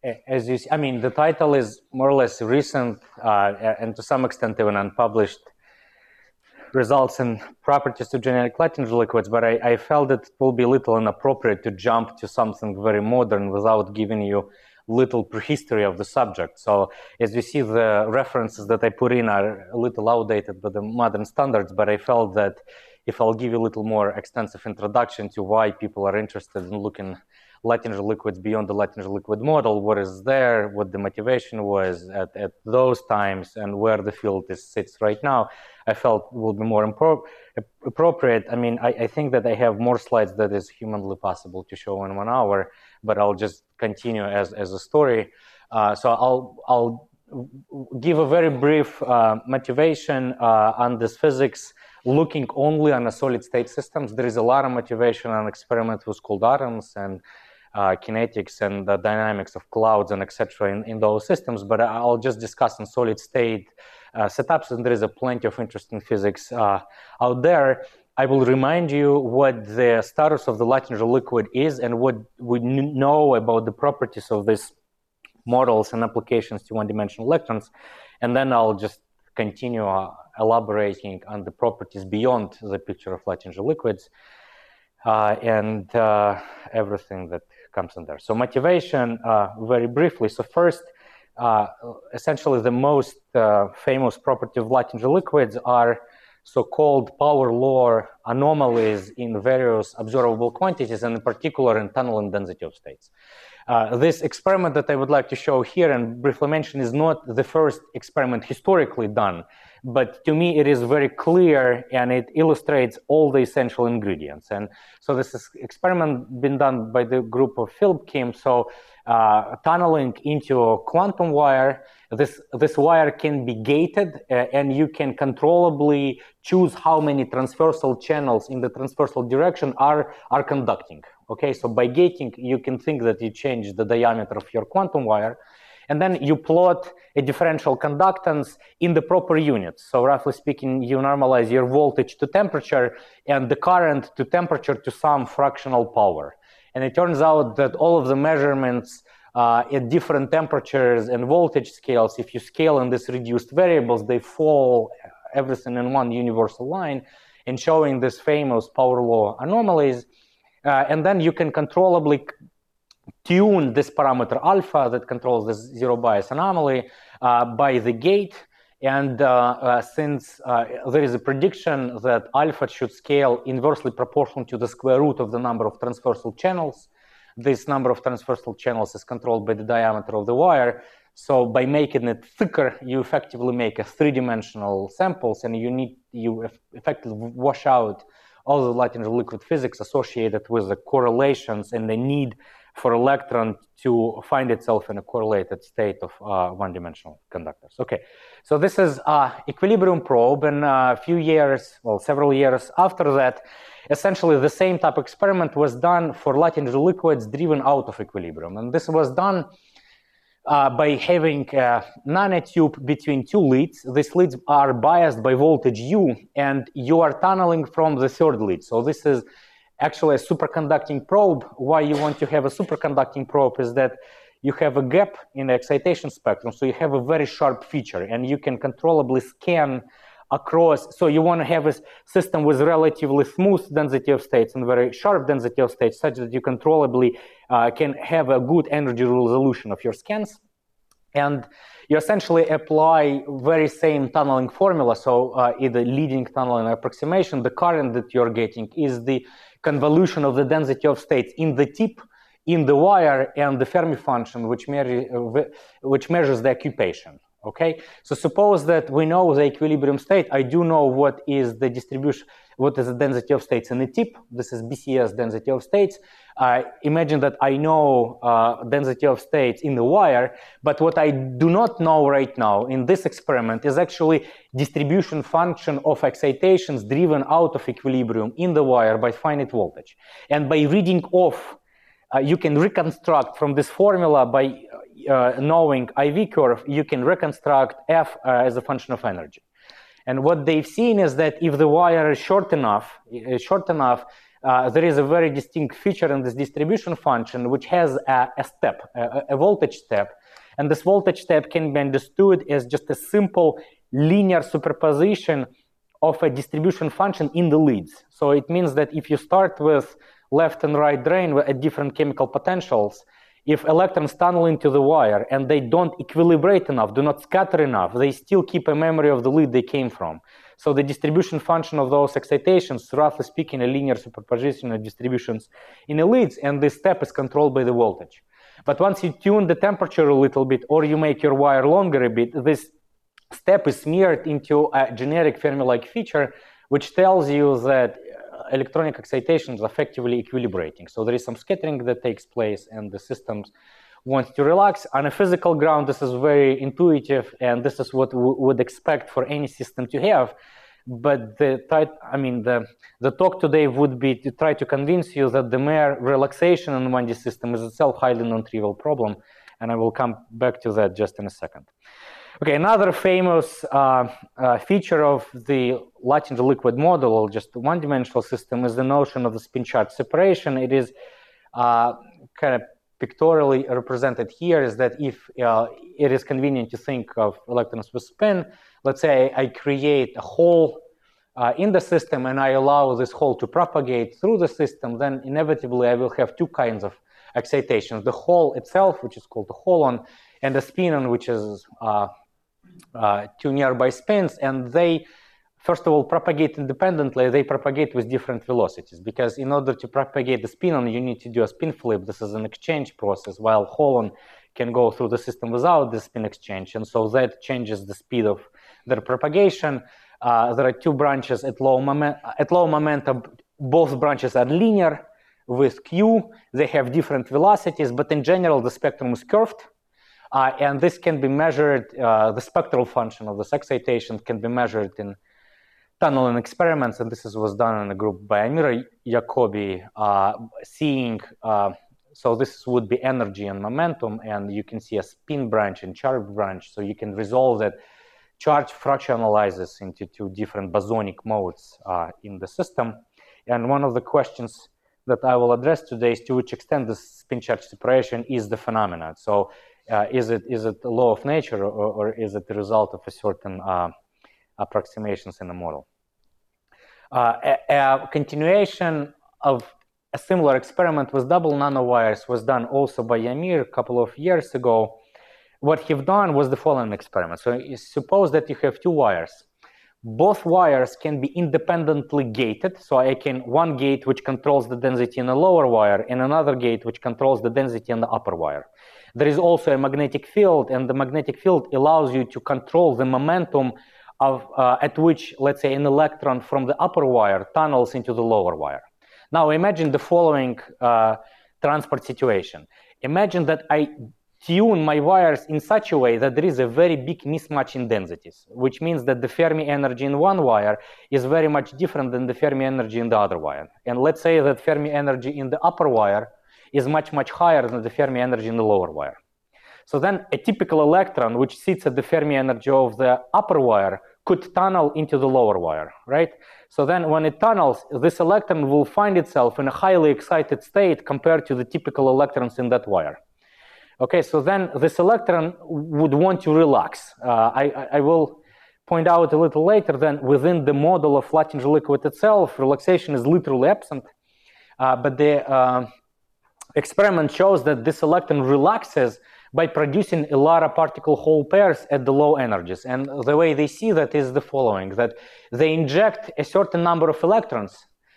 as you see, I mean, the title is more or less recent and to some extent even unpublished results and properties to generic Latinger liquids, but I felt that it will be a little inappropriate to jump to something very modern without giving you little prehistory of the subject. So as you see, the references that I put in are a little outdated by the modern standards, but I felt that if I'll give you a little more extensive introduction to why people are interested in looking Latinger liquids beyond the Latinger liquid model, what is there, what the motivation was at those times, and where the field sits right now, I felt will be more appropriate. I mean, I think that I have more slides that is humanly possible to show in 1 hour, but I'll just continue as a story. So I'll give a very brief motivation on this physics, looking only on the solid state systems. There is a lot of motivation on experiments with cold atoms and kinetics and the dynamics of clouds and etc. in those systems, but I'll just discuss in solid state setups, and there is a plenty of interesting physics out there. I will remind you what the status of the Latinger liquid is and what we know about the properties of these models and applications to one-dimensional electrons, and then I'll just continue elaborating on the properties beyond the picture of Latinger liquids and everything that comes in there. So motivation, very briefly. So first, essentially the most famous property of Latinger liquids are so-called power law anomalies in various observable quantities, and in particular in tunneling density of states. This experiment that I would like to show here and briefly mention is not the first experiment historically done, but to me it is very clear and it illustrates all the essential ingredients. And so this is experiment been done by the group of Philip Kim. So tunneling into a quantum wire, this wire can be gated and you can controllably choose how many transversal channels in the transversal direction are conducting. Okay, so by gating, you can think that you change the diameter of your quantum wire, and then you plot a differential conductance in the proper units. So roughly speaking, you normalize your voltage to temperature and the current to temperature to some fractional power. And it turns out that all of the measurements at different temperatures and voltage scales, if you scale in these reduced variables, they fall everything in one universal line, and showing this famous power law anomalies. And then you can controllably tune this parameter alpha that controls this zero bias anomaly by the gate. And since there is a prediction that alpha should scale inversely proportional to the square root of the number of transversal channels, this number of transversal channels is controlled by the diameter of the wire. So by making it thicker, you effectively make a three-dimensional samples, and you effectively wash out all the Latinger liquid physics associated with the correlations and the need for electron to find itself in a correlated state of one-dimensional conductors. Okay, so this is equilibrium probe, and a few years, well, several years after that, essentially the same type of experiment was done for Latinger liquids driven out of equilibrium, and this was done by having a nanotube between two leads. These leads are biased by voltage U, and you are tunneling from the third lead. So this is actually a superconducting probe. Why you want to have a superconducting probe is that you have a gap in the excitation spectrum, so you have a very sharp feature, and you can controllably scan across. So you want to have a system with relatively smooth density of states and very sharp density of states, such that you controllably can have a good energy resolution of your scans. And you essentially apply very same tunneling formula. So in the leading tunneling approximation, the current that you're getting is the convolution of the density of states in the tip, in the wire, and the Fermi function, which measures the occupation. Okay, so suppose that we know the equilibrium state. I do know what is the distribution, what is the density of states in the tip. This is BCS density of states. Imagine that I know density of states in the wire, but what I do not know right now in this experiment is actually distribution function of excitations driven out of equilibrium in the wire by finite voltage. And by reading off, you can reconstruct from this formula by knowing IV curve, you can reconstruct F as a function of energy. And what they've seen is that if the wire is short enough, there is a very distinct feature in this distribution function which has a step, a voltage step. And this voltage step can be understood as just a simple linear superposition of a distribution function in the leads. So it means that if you start with left and right drain at different chemical potentials, if electrons tunnel into the wire and they don't equilibrate enough, do not scatter enough, they still keep a memory of the lead they came from. So the distribution function of those excitations, roughly speaking, a linear superposition of distributions in the leads, and this step is controlled by the voltage. But once you tune the temperature a little bit, or you make your wire longer a bit, this step is smeared into a generic Fermi-like feature, which tells you that electronic excitation is effectively equilibrating. So there is some scattering that takes place and the system wants to relax. On a physical ground, this is very intuitive, and this is what we would expect for any system to have. But the talk today would be to try to convince you that the mere relaxation in 1D system is itself highly non-trivial problem, and I will come back to that just in a second. Okay, another famous feature of the Luttinger liquid model, or just one-dimensional system, is the notion of the spin charge separation. It is kind of pictorially represented here, is that if it is convenient to think of electrons with spin, let's say I create a hole in the system and I allow this hole to propagate through the system, then inevitably I will have two kinds of excitations: the hole itself, which is called the holon, and the spinon, which is two nearby spins, and they, first of all, propagate independently. They propagate with different velocities, because in order to propagate the spinon, you need to do a spin flip. This is an exchange process, while holon can go through the system without the spin exchange, and so that changes the speed of their propagation. There are two branches at low momentum. Both branches are linear with q. They have different velocities, but in general, the spectrum is curved. And this can be measured, the spectral function of this excitation can be measured in tunneling experiments, and this was done in a group by Amira Jacobi, so this would be energy and momentum, and you can see a spin branch and charge branch, so you can resolve that charge fractionalizes into two different bosonic modes in the system. And one of the questions that I will address today is to which extent this spin charge separation is the phenomenon. So is it a law of nature, or is it the result of a certain approximations in the model? A continuation of a similar experiment with double nanowires was done also by Yamir a couple of years ago. What he've done was the following experiment. So suppose that you have two wires. Both wires can be independently gated. So one gate which controls the density in the lower wire, and another gate which controls the density in the upper wire. There is also a magnetic field, and the magnetic field allows you to control the momentum of at which, let's say, an electron from the upper wire tunnels into the lower wire. Now imagine the following transport situation. Imagine that I tune my wires in such a way that there is a very big mismatch in densities, which means that the Fermi energy in one wire is very much different than the Fermi energy in the other wire. And let's say that Fermi energy in the upper wire is much, much higher than the Fermi energy in the lower wire. So then a typical electron, which sits at the Fermi energy of the upper wire, could tunnel into the lower wire, right? So then when it tunnels, this electron will find itself in a highly excited state compared to the typical electrons in that wire. Okay, so then this electron would want to relax. I will point out a little later that within the model of Luttinger liquid itself, relaxation is literally absent, but the experiment shows that this electron relaxes by producing a lot of particle-hole pairs at the low energies. And the way they see that is the following, that they inject a certain number of electrons,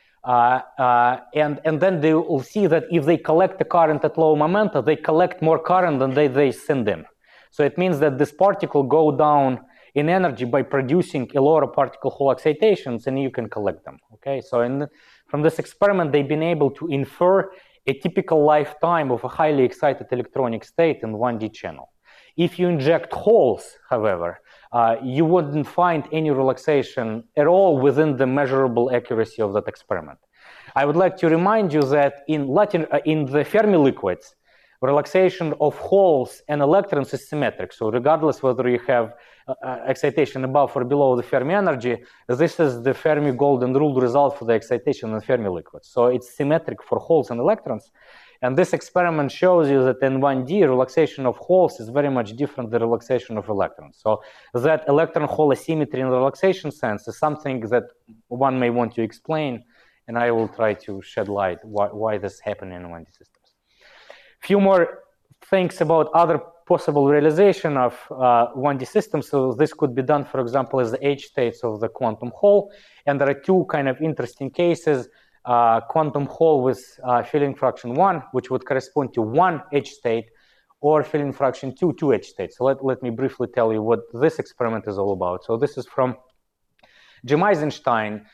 and then they will see that if they collect the current at low momenta, they collect more current than they send in. So it means that this particle go down in energy by producing a lot of particle-hole excitations, and you can collect them, okay? So from this experiment, they've been able to infer a typical lifetime of a highly excited electronic state in 1D channel. If you inject holes, however, you wouldn't find any relaxation at all within the measurable accuracy of that experiment. I would like to remind you that in the Fermi liquids, relaxation of holes and electrons is symmetric. So regardless whether you have excitation above or below the Fermi energy, this is the Fermi golden rule result for the excitation in Fermi liquids. So it's symmetric for holes and electrons. And this experiment shows you that in 1D, relaxation of holes is very much different than relaxation of electrons. So that electron-hole asymmetry in the relaxation sense is something that one may want to explain, and I will try to shed light why this is happening in 1D systems. Few more things about other possible realization of 1D systems. So this could be done, for example, as the H states of the quantum hole. And there are two kind of interesting cases. Quantum hole with filling fraction 1, which would correspond to 1 H state, or filling fraction 2, 2 H states. So let me briefly tell you what this experiment is all about. So this is from Jim Eisenstein.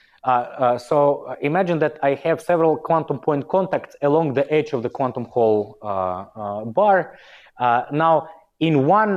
So imagine that I have several quantum point contacts along the edge of the quantum hole bar. Now, in one,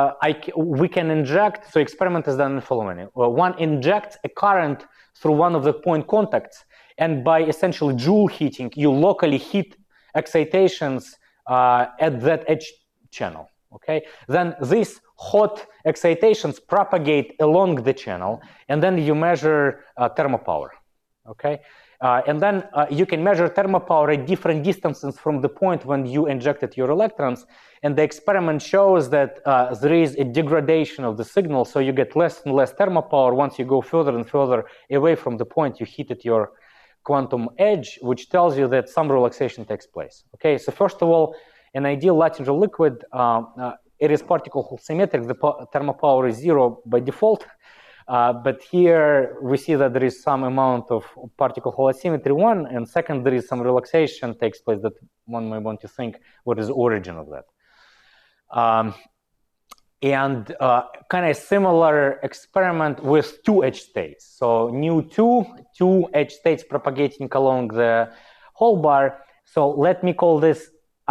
we can inject, so experiment is done in the following. One injects a current through one of the point contacts, and by essentially Joule heating, you locally heat excitations at that edge channel, okay? Then these hot excitations propagate along the channel, and then you measure thermopower, okay? And then you can measure thermopower at different distances from the point when you injected your electrons, and the experiment shows that there is a degradation of the signal, so you get less and less thermopower once you go further and further away from the point you heated your quantum edge, which tells you that some relaxation takes place. Okay, so first of all, an ideal Luttinger liquid, it is particle symmetric. The thermopower is 0 by default, but here we see that there is some amount of particle hole asymmetry 1, and second, there is some relaxation takes place that one may want to think what is the origin of that. And kind of similar experiment with 2 H states. So new 2 H states propagating along the hole bar. So let me call this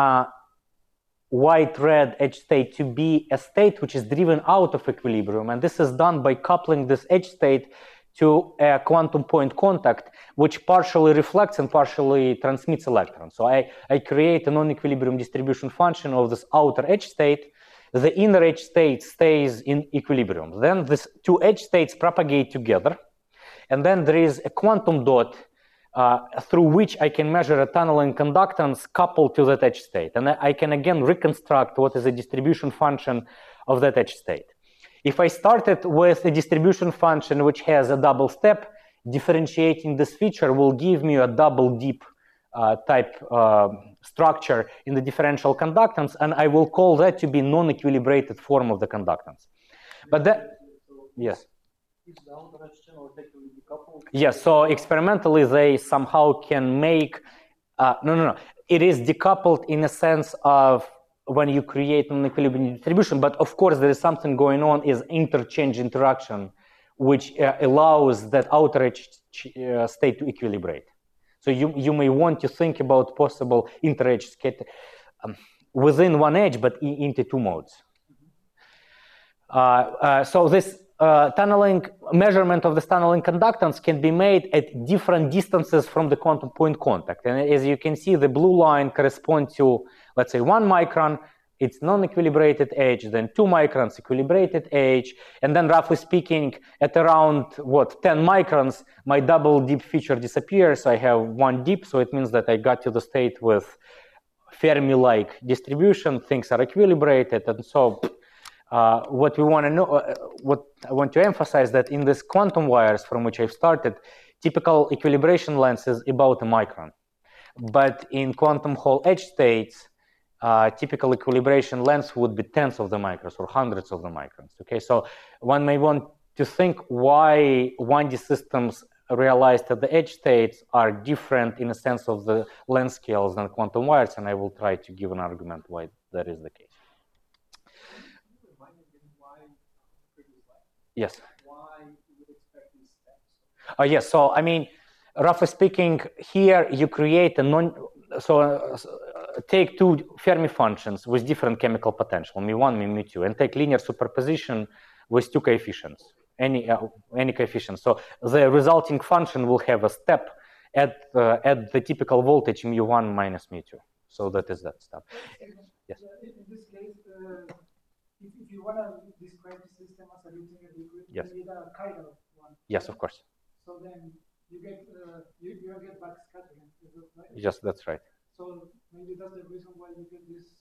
white-red H state to be a state which is driven out of equilibrium. And this is done by coupling this H state to a quantum point contact, which partially reflects and partially transmits electrons. So I create a non-equilibrium distribution function of this outer H state. The inner H state stays in equilibrium. Then these 2 H states propagate together. And then there is a quantum dot through which I can measure a tunneling conductance coupled to that H state. And I can again reconstruct what is the distribution function of that H state. If I started with a distribution function which has a double step, differentiating this feature will give me a double deep type structure in the differential conductance, and I will call that to be non-equilibrated form of the conductance. But that, yes. Yes, so experimentally they somehow can make, no. It is decoupled in a sense of when you create an equilibrium distribution, but of course there is something going on is interchange interaction, which allows that outer edge state to equilibrate. So you may want to think about possible inter-edge scatter within one edge, but into 2 modes. So this tunneling measurement of the tunneling conductance can be made at different distances from the quantum point contact. And as you can see, the blue line corresponds to, let's say, 1 micron. It's non-equilibrated edge, then 2 microns equilibrated edge, and then roughly speaking, at around 10 microns, my double deep feature disappears. So I have 1 deep, so it means that I got to the state with Fermi-like distribution. Things are equilibrated, and so what we want to know, what I want to emphasize that in these quantum wires from which I've started, typical equilibration length is about a micron, but in quantum hole edge states, typical equilibration length would be tens of the microns or hundreds of the microns. Okay, so one may want to think why 1D systems realized at the edge states are different in a sense of the length scales than quantum wires, and I will try to give an argument why that is the case. Yes. Why you would expect these steps? Yes. So I mean, roughly speaking, here you create a take 2 Fermi functions with different chemical potential, μ1, μ2, and take linear superposition with 2 coefficients, any coefficient. So the resulting function will have a step at the typical voltage μ1 minus μ2. So that is that stuff. Yes. In this case, if you want to describe the system as a living liquid, Yes. you need a chiral one. Yes, of course. So then you get you get back scattering. Is that right? Yes, that's right. So maybe that's the reason why you get this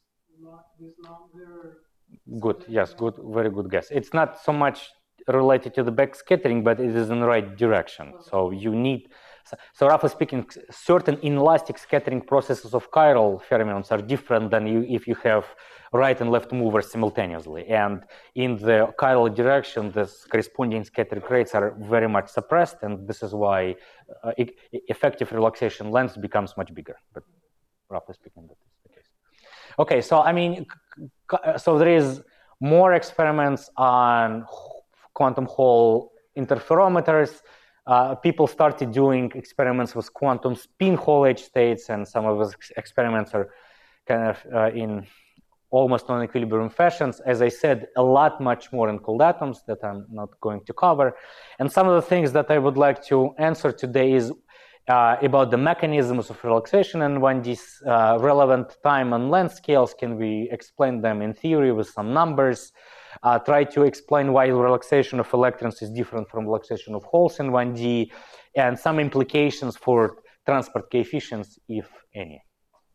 longer. Good. Yes, good. Very good guess. It's not so much related to the backscattering, but it is in the right direction. So you need, so roughly speaking, certain inelastic scattering processes of chiral fermions are different than if you have right and left movers simultaneously. And in the chiral direction, the corresponding scattering rates are very much suppressed, and this is why effective relaxation length becomes much bigger. But roughly speaking, that is the case. Okay, so I mean, so there is more experiments on quantum Hall interferometers. People started doing experiments with quantum spin Hall H states, and some of those experiments are kind of in almost non-equilibrium fashions. As I said, a lot much more in cold atoms that I'm not going to cover. And some of the things that I would like to answer today is about the mechanisms of relaxation and when these relevant time and length scales, can we explain them in theory with some numbers, try to explain why relaxation of electrons is different from relaxation of holes in 1D, and some implications for transport coefficients, if any.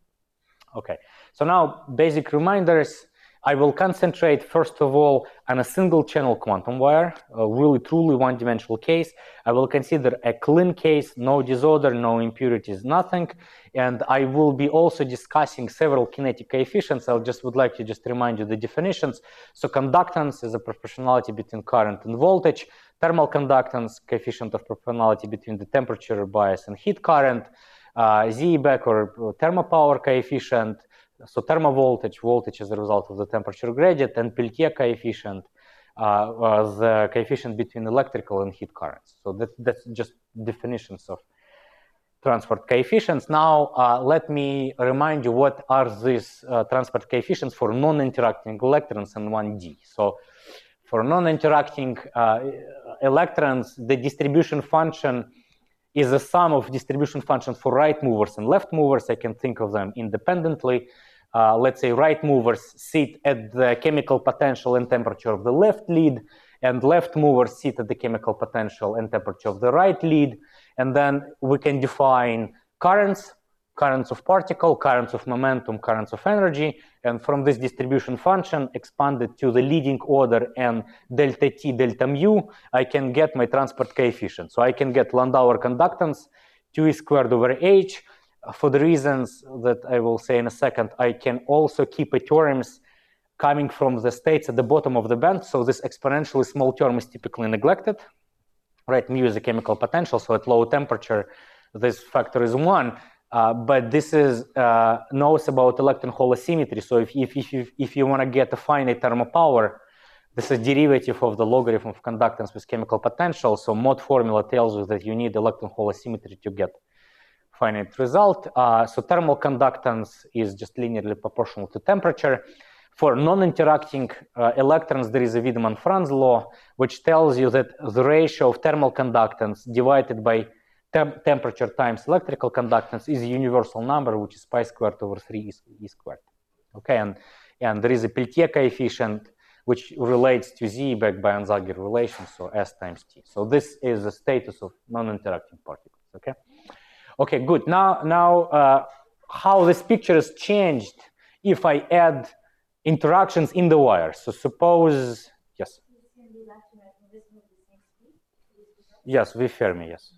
Okay, so now basic reminders. I will concentrate first of all on a single channel quantum wire, a really truly one-dimensional case. I will consider a clean case, no disorder, no impurities, nothing. And I will be also discussing several kinetic coefficients. I just would like to just remind you the definitions. So conductance is a proportionality between current and voltage. Thermal conductance, coefficient of proportionality between the temperature, bias, and heat current. Seebeck or thermopower coefficient. So thermovoltage, voltage is a result of the temperature gradient, and Peltier coefficient, the coefficient between electrical and heat currents. So that's just definitions of transport coefficients. Now, let me remind you what are these transport coefficients for non-interacting electrons in 1D. So for non-interacting electrons, the distribution function is a sum of distribution functions for right movers and left movers. I can think of them independently. Let's say right movers sit at the chemical potential and temperature of the left lead, and left movers sit at the chemical potential and temperature of the right lead. And then we can define currents, currents of particle, currents of momentum, currents of energy. And from this distribution function expanded to the leading order and delta T, delta mu, I can get my transport coefficient. So I can get Landauer conductance, 2e squared over h. For the reasons that I will say in a second, I can also keep terms coming from the states at the bottom of the band. So this exponentially small term is typically neglected. Right, mu is a chemical potential, so at low temperature, this factor is 1. But this is knows about electron hole asymmetry. So if you want to get a finite thermopower, this is derivative of the logarithm of conductance with chemical potential. So Mott formula tells you that you need electron hole asymmetry to get finite result. So thermal conductance is just linearly proportional to temperature. For non-interacting electrons, there is a Wiedemann-Franz law, which tells you that the ratio of thermal conductance divided by temperature times electrical conductance is a universal number, which is pi squared over 3 e squared. Okay, and there is a Peltier coefficient, which relates to Seebeck by Onsager relation, so S times T. So this is the status of non-interacting particles. Okay. Okay, good. Now, how this picture is changed if I add interactions in the wire. So suppose, yes. Yes, V Fermi, yes.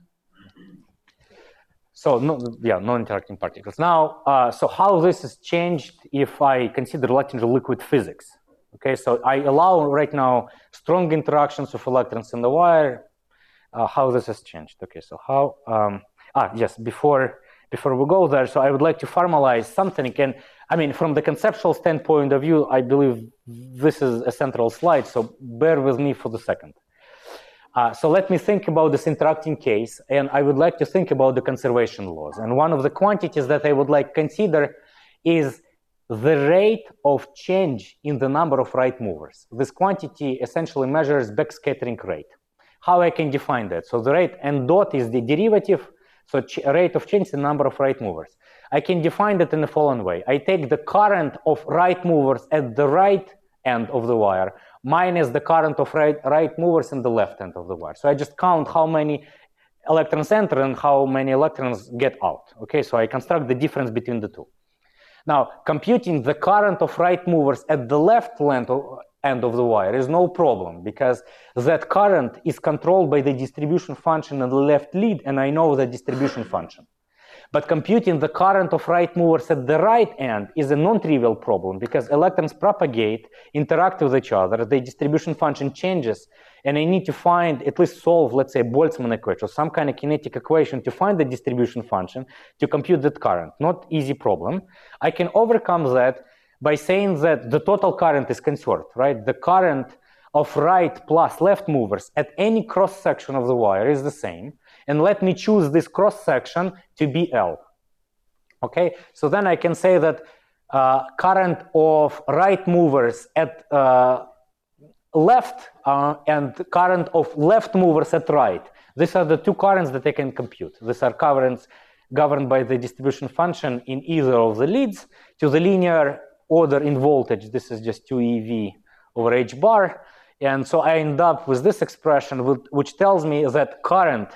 So non-interacting particles. Now, so how this is changed if I consider Luttinger liquid physics? Okay, so I allow right now strong interactions of electrons in the wire. How this has changed? Okay, so how? Yes, before we go there, so I would like to formalize something. And I mean, from the conceptual standpoint of view, I believe this is a central slide, so bear with me for the second. So let me think about this interacting case, and I would like to think about the conservation laws. And one of the quantities that I would like to consider is the rate of change in the number of right movers. This quantity essentially measures backscattering rate. How I can define that? So the rate n dot is the derivative. So rate of change in the number of right movers. I can define it in the following way. I take the current of right movers at the right end of the wire minus the current of right movers in the left end of the wire. So I just count how many electrons enter and how many electrons get out. Okay, so I construct the difference between the two. Now, computing the current of right movers at the left end of the wire is no problem, because that current is controlled by the distribution function in the left lead, and I know the distribution function. But computing the current of right movers at the right end is a non-trivial problem, because electrons propagate, interact with each other, the distribution function changes, and I need to find, at least solve, let's say, Boltzmann equation, or some kind of kinetic equation to find the distribution function to compute that current. Not easy problem. I can overcome that by saying that the total current is conserved, right? The current of right plus left movers at any cross-section of the wire is the same. And let me choose this cross-section to be L. Okay, so then I can say that current of right movers at left and current of left movers at right. These are the two currents that I can compute. These are currents governed by the distribution function in either of the leads. To the linear order in voltage, this is just 2 EV over H bar. And so I end up with this expression, which tells me that current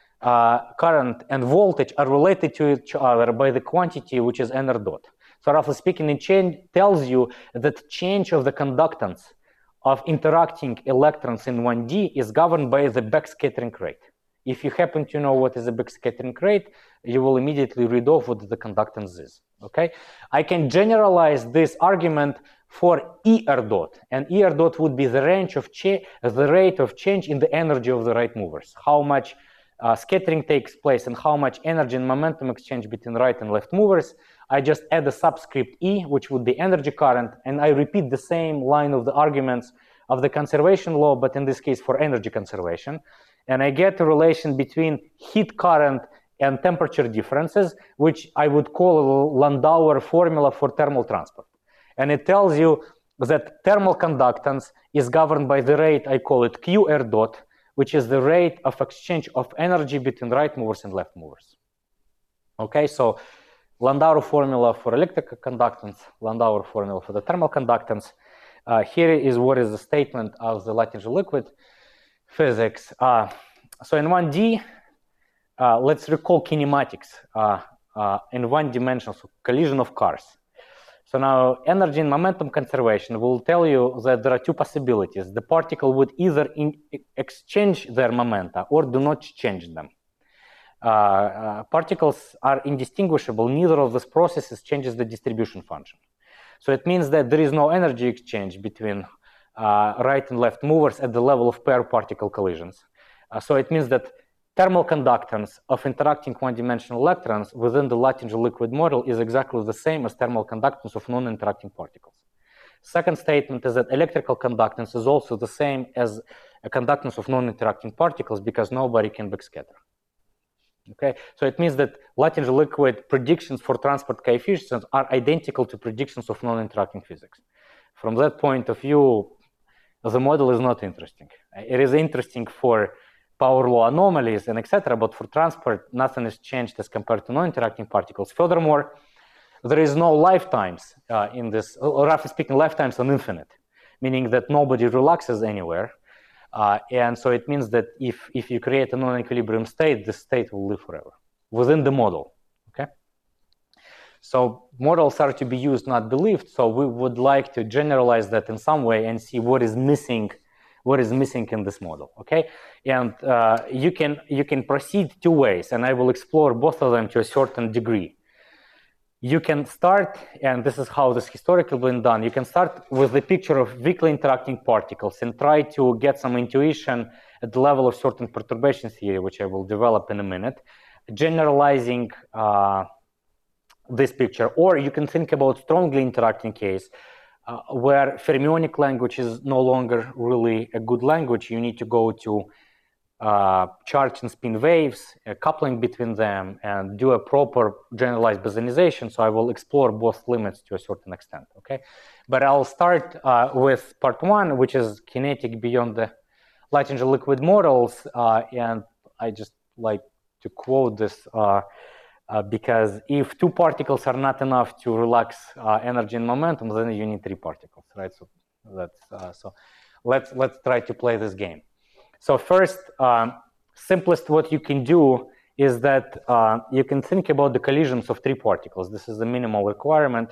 and voltage are related to each other by the quantity, which is n r dot. So roughly speaking, it tells you that change of the conductance of interacting electrons in 1D is governed by the backscattering rate. If you happen to know what is the backscattering rate, you will immediately read off what the conductance is. Okay, I can generalize this argument for ER dot, and ER dot would be the range of the rate of change in the energy of the right movers. How much scattering takes place and how much energy and momentum exchange between right and left movers. I just add a subscript E, which would be energy current, and I repeat the same line of the arguments of the conservation law, but in this case for energy conservation. And I get a relation between heat current and temperature differences, which I would call a Landauer formula for thermal transport. And it tells you that thermal conductance is governed by the rate, I call it QR dot, which is the rate of exchange of energy between right movers and left movers. Okay, so Landauer formula for electrical conductance, Landauer formula for the thermal conductance. Here is what is the statement of the Luttinger liquid physics. So in 1D, let's recall kinematics in one dimension, so collision of cars. So now energy and momentum conservation will tell you that there are two possibilities. The particle would either exchange their momenta or do not change them. Particles are indistinguishable. Neither of these processes changes the distribution function. So it means that there is no energy exchange between right and left movers at the level of pair particle collisions. So it means that thermal conductance of interacting one-dimensional electrons within the Luttinger liquid model is exactly the same as thermal conductance of non-interacting particles. Second statement is that electrical conductance is also the same as a conductance of non-interacting particles because nobody can backscatter. Okay, so it means that Luttinger liquid predictions for transport coefficients are identical to predictions of non-interacting physics. From that point of view, the model is not interesting. It is interesting for power law anomalies and etc., but for transport, nothing is changed as compared to non-interacting particles. Furthermore, there is no lifetimes in this, or roughly speaking, lifetimes are infinite, meaning that nobody relaxes anywhere. And so it means that if you create a non-equilibrium state, the state will live forever within the model, okay? So models are to be used, not believed. So we would like to generalize that in some way and see what is missing in this model, okay? And you can proceed two ways, and I will explore both of them to a certain degree. You can start, and this is how this historically been done, you can start with the picture of weakly interacting particles and try to get some intuition at the level of certain perturbation theory, which I will develop in a minute, generalizing this picture. Or you can think about strongly interacting case, where fermionic language is no longer really a good language. You need to go to charge and spin waves, coupling between them, and do a proper generalized Bosonization. So I will explore both limits to a certain extent, okay? But I'll start with part one, which is kinetic beyond the Luttinger liquid models. And I just like to quote this because if two particles are not enough to relax energy and momentum, then you need three particles, right? So that's so let's try to play this game. So first, simplest what you can do is that you can think about the collisions of three particles. This is the minimal requirement.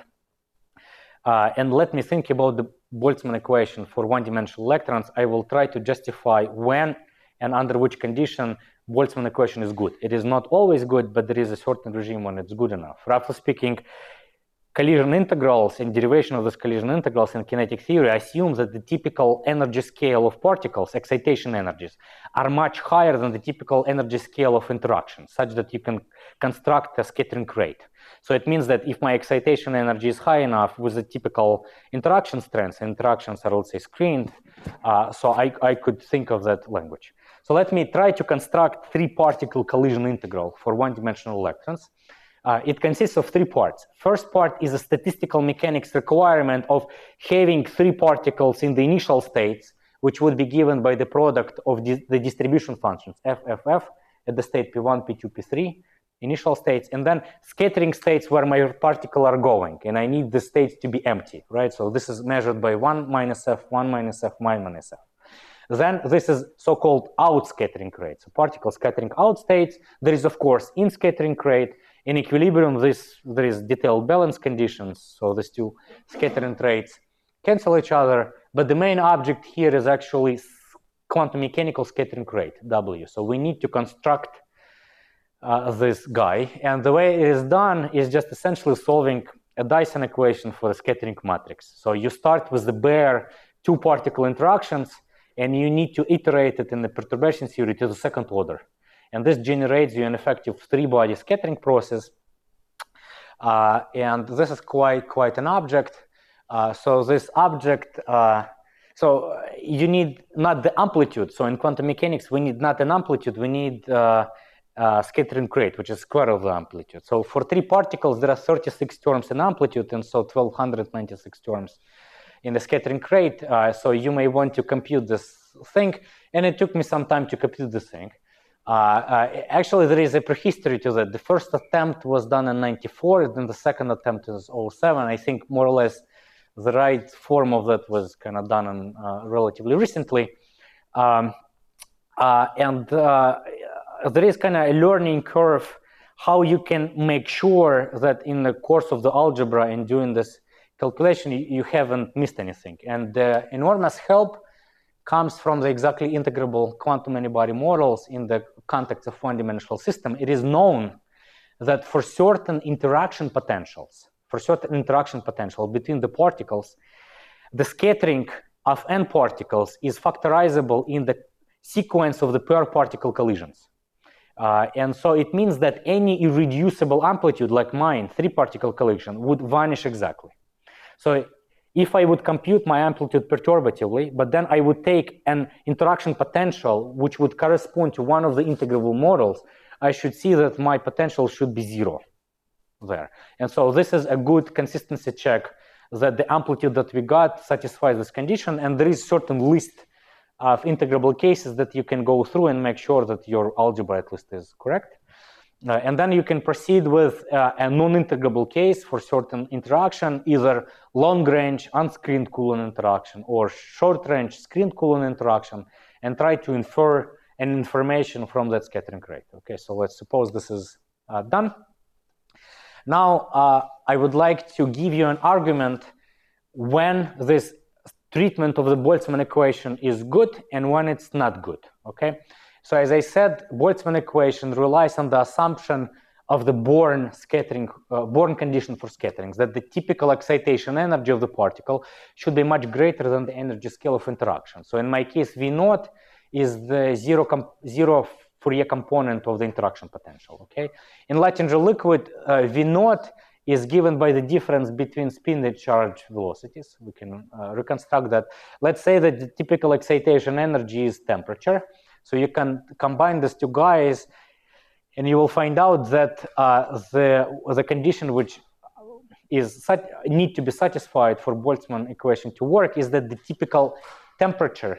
And let me think about the Boltzmann equation for one-dimensional electrons. I will try to justify when and under which condition Boltzmann equation is good. It is not always good, but there is a certain regime when it's good enough. Roughly speaking, collision integrals and derivation of those collision integrals in kinetic theory assume that the typical energy scale of particles, excitation energies, are much higher than the typical energy scale of interaction, such that you can construct a scattering rate. So it means that if my excitation energy is high enough with the typical interaction strengths, interactions are, let's say, screened, so I could think of that language. So let me try to construct three-particle collision integral for one-dimensional electrons. It consists of three parts. First part is a statistical mechanics requirement of having three particles in the initial states, which would be given by the product of the distribution functions, f, f, f, at the state P1, P2, P3, initial states, and then scattering states where my particles are going, and I need the states to be empty, right? So this is measured by 1 minus f, 1 minus f, minus f. Then this is so-called out scattering rate. So particle scattering out states. There is, of course, in scattering rate. In equilibrium, there is detailed balance conditions. So these two scattering rates cancel each other. But the main object here is actually quantum mechanical scattering rate, W. So we need to construct this guy. And the way it is done is just essentially solving a Dyson equation for the scattering matrix. So you start with the bare two-particle interactions, and you need to iterate it in the perturbation theory to the second order. And this generates you an effective three-body scattering process. And this is quite an object. So this object, so you need not the amplitude. So in quantum mechanics, we need not an amplitude, we need scattering rate, which is square of the amplitude. So for three particles, there are 36 terms in amplitude, and so 1296 terms in the scattering rate. So you may want to compute this thing, and it took me some time to compute this thing. Actually, there is a prehistory to that. The first attempt was done in '94, then the second attempt is '07. I think more or less the right form of that was kind of done in, relatively recently. And there is kind of a learning curve how you can make sure that in the course of the algebra and doing this calculation, you haven't missed anything. And the enormous help comes from the exactly integrable quantum many-body models in the context of one-dimensional system. It is known that for certain interaction potentials between the particles, the scattering of n particles is factorizable in the sequence of the per-particle collisions. And so it means that any irreducible amplitude like mine, three-particle collision, would vanish exactly. So if I would compute my amplitude perturbatively, but then I would take an interaction potential which would correspond to one of the integrable models, I should see that my potential should be zero there. And so this is a good consistency check that the amplitude that we got satisfies this condition, and there is certain list of integrable cases that you can go through and make sure that your algebra at least is correct. And then you can proceed with a non-integrable case for certain interaction, either long-range unscreened Coulomb interaction or short-range screened Coulomb interaction, and try to infer an information from that scattering rate. Okay, so let's suppose this is done. Now, I would like to give you an argument when this treatment of the Boltzmann equation is good and when it's not good, okay? So as I said, Boltzmann equation relies on the assumption of the Born condition for scatterings, that the typical excitation energy of the particle should be much greater than the energy scale of interaction. So in my case, V naught is the zero Fourier component of the interaction potential, okay? In Luttinger liquid, V naught is given by the difference between spin and charge velocities. We can reconstruct that. Let's say that the typical excitation energy is temperature. So you can combine these two guys, and you will find out that the condition which is need to be satisfied for Boltzmann equation to work is that the typical temperature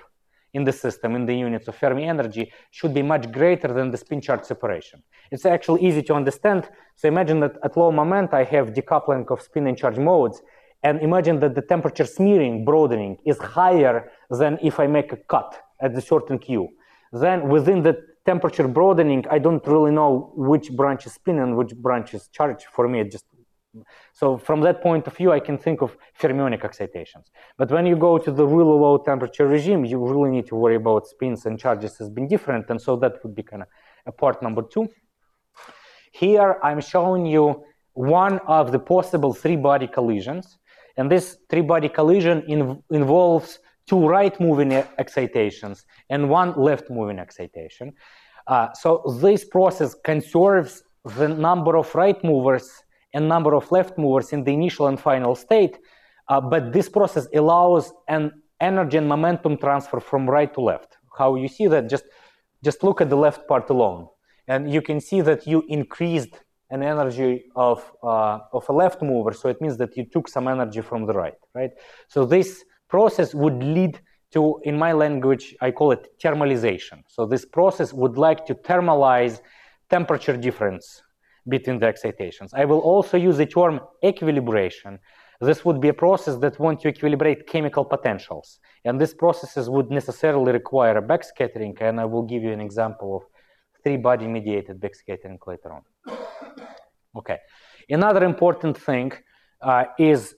in the system, in the units of Fermi energy, should be much greater than the spin charge separation. It's actually easy to understand. So imagine that at low moment, I have decoupling of spin and charge modes. And imagine that the temperature smearing, broadening, is higher than if I make a cut at a certain Q. Then within the temperature broadening, I don't really know which branch is spin and which branch is charge. For me, it just... So from that point of view, I can think of fermionic excitations. But when you go to the really low temperature regime, you really need to worry about spins and charges as being different. And so that would be kind of a part number 2. Here, I'm showing you one of the possible 3-body collisions. And this 3-body collision involves 2 right-moving excitations and 1 left-moving excitation. So this process conserves the number of right movers and number of left movers in the initial and final state, but this process allows an energy and momentum transfer from right to left. How you see that? Just look at the left part alone, and you can see that you increased an energy of a left mover, so it means that you took some energy from the right? So this process would lead to, in my language, I call it thermalization. So this process would like to thermalize temperature difference between the excitations. I will also use the term equilibration. This would be a process that wants to equilibrate chemical potentials. And these processes would necessarily require a backscattering, and I will give you an example of 3-body mediated backscattering later on. Okay. Another important thing is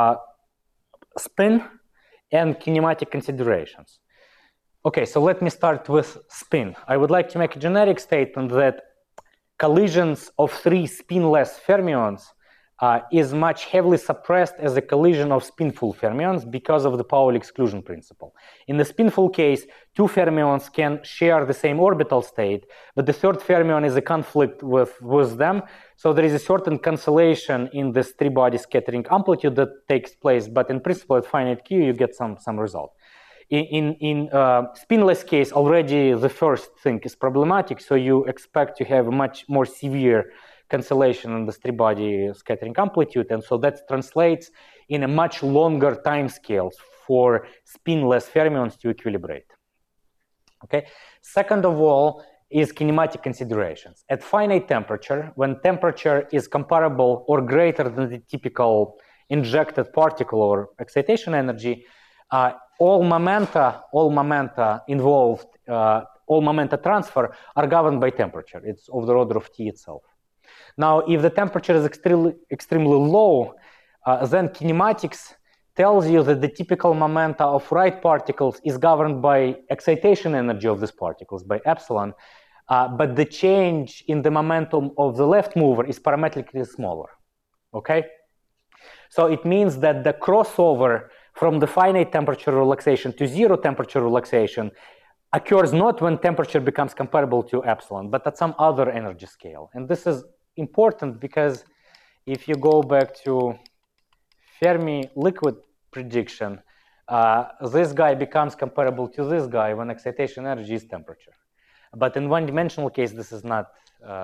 spin and kinematic considerations. Okay, so let me start with spin. I would like to make a generic statement that collisions of 3 spinless fermions is much heavily suppressed as a collision of spinful fermions because of the Pauli exclusion principle. In the spinful case, 2 fermions can share the same orbital state, but the 3rd fermion is a conflict with them. So there is a certain cancellation in this 3-body scattering amplitude that takes place, but in principle at finite Q you get some result. In spinless case, already the first thing is problematic, so you expect to have a much more severe cancellation in the 3-body scattering amplitude, and so that translates in a much longer time scales for spinless fermions to equilibrate. Okay. Second of all is kinematic considerations. At finite temperature, when temperature is comparable or greater than the typical injected particle or excitation energy, all momenta involved, all momenta transfer are governed by temperature. It's of the order of T itself. Now, if the temperature is extremely low, then kinematics tells you that the typical momenta of right particles is governed by excitation energy of these particles, by epsilon, but the change in the momentum of the left mover is parametrically smaller, okay? So it means that the crossover from the finite temperature relaxation to 0 temperature relaxation occurs not when temperature becomes comparable to epsilon, but at some other energy scale. And this is important because if you go back to Fermi liquid prediction, this guy becomes comparable to this guy when excitation energy is temperature. But in one-dimensional case, this is not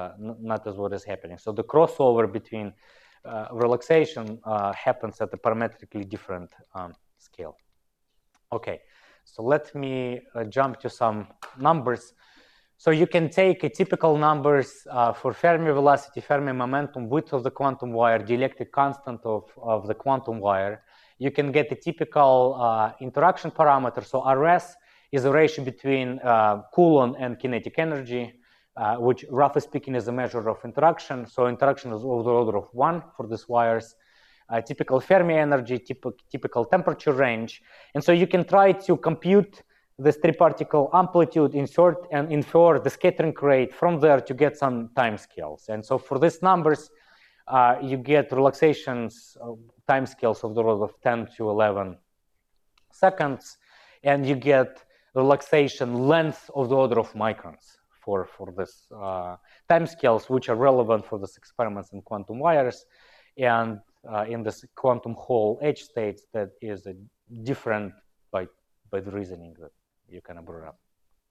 as what is happening. So the crossover between relaxation happens at a parametrically different scale. Okay, so let me jump to some numbers. So you can take a typical numbers for Fermi velocity, Fermi momentum, width of the quantum wire, dielectric constant of the quantum wire. You can get a typical interaction parameter. So RS is a ratio between Coulomb and kinetic energy, which roughly speaking is a measure of interaction. So interaction is of the order of 1 for these wires. Typical Fermi energy, typical temperature range. And so you can try to compute this 3-particle amplitude, insert and infer the scattering rate from there to get some time scales. And so for these numbers, you get relaxations time scales of the order of 10 to 11 seconds, and you get relaxation length of the order of microns for this time scales, which are relevant for this experiments in quantum wires. And in this quantum Hall H states that is different by the reasoning that you kind of brought up.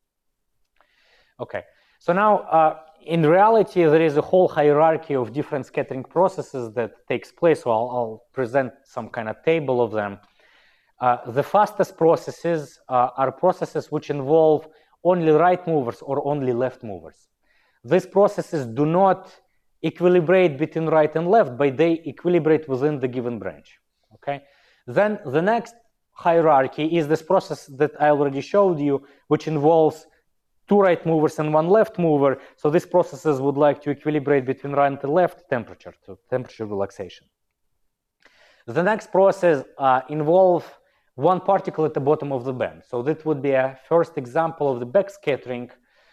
Okay, so now in reality there is a whole hierarchy of different scattering processes that takes place. So I'll present some kind of table of them. The fastest processes are processes which involve only right movers or only left movers. These processes do not equilibrate between right and left, but they equilibrate within the given branch. Okay. Then the next hierarchy is this process that I already showed you, which involves two right movers and one left mover. So these processes would like to equilibrate between right and left temperature, so temperature relaxation. The next process involves one particle at the bottom of the band. So that would be a first example of the backscattering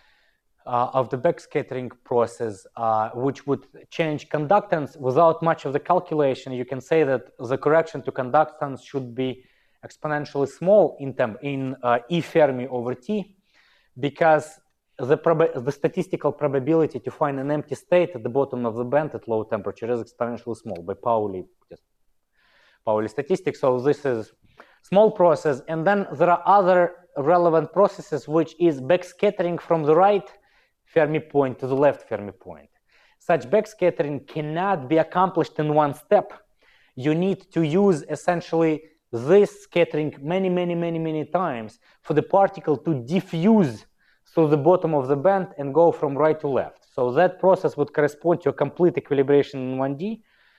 process, which would change conductance without much of the calculation. You can say that the correction to conductance should be exponentially small in E Fermi over T, because the statistical probability to find an empty state at the bottom of the band at low temperature is exponentially small by Pauli statistics. So this is small process. And then there are other relevant processes, which is backscattering from the right Fermi point to the left Fermi point. Such backscattering cannot be accomplished in one step. You need to use essentially this scattering many times for the particle to diffuse through the bottom of the band and go from right to left. So that process would correspond to a complete equilibration in 1D.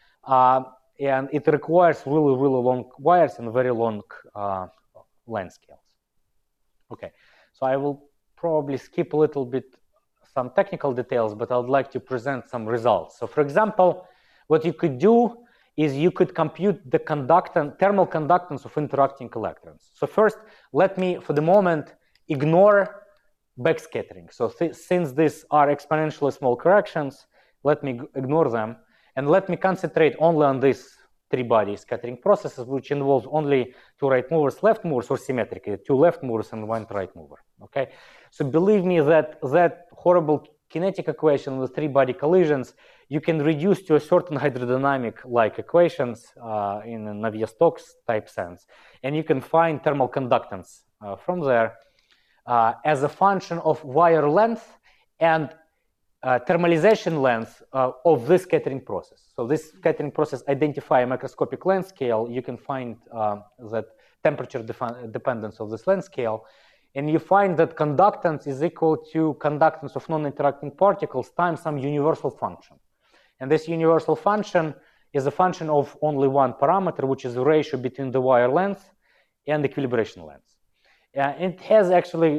And it requires really long wires and very long length scales. Okay, so I will probably skip a little bit some technical details, but I would like to present some results. So for example, what you could do is you could compute the thermal conductance of interacting electrons. So first, let me, for the moment, ignore backscattering. So since these are exponentially small corrections, let me ignore them. And let me concentrate only on these three-body scattering processes, which involves only two right movers, left movers, or symmetrically, two left movers and one right mover. Okay, so believe me that that horrible kinetic equation with three-body collisions, you can reduce to a certain hydrodynamic-like equations in a Navier-Stokes type sense, and you can find thermal conductance from there as a function of wire length and thermalization length of this scattering process. So this scattering process identify a microscopic length scale. You can find that temperature dependence of this length scale, and you find that conductance is equal to conductance of non-interacting particles times some universal function. And this universal function is a function of only one parameter, which is the ratio between the wire length and equilibration length. It has actually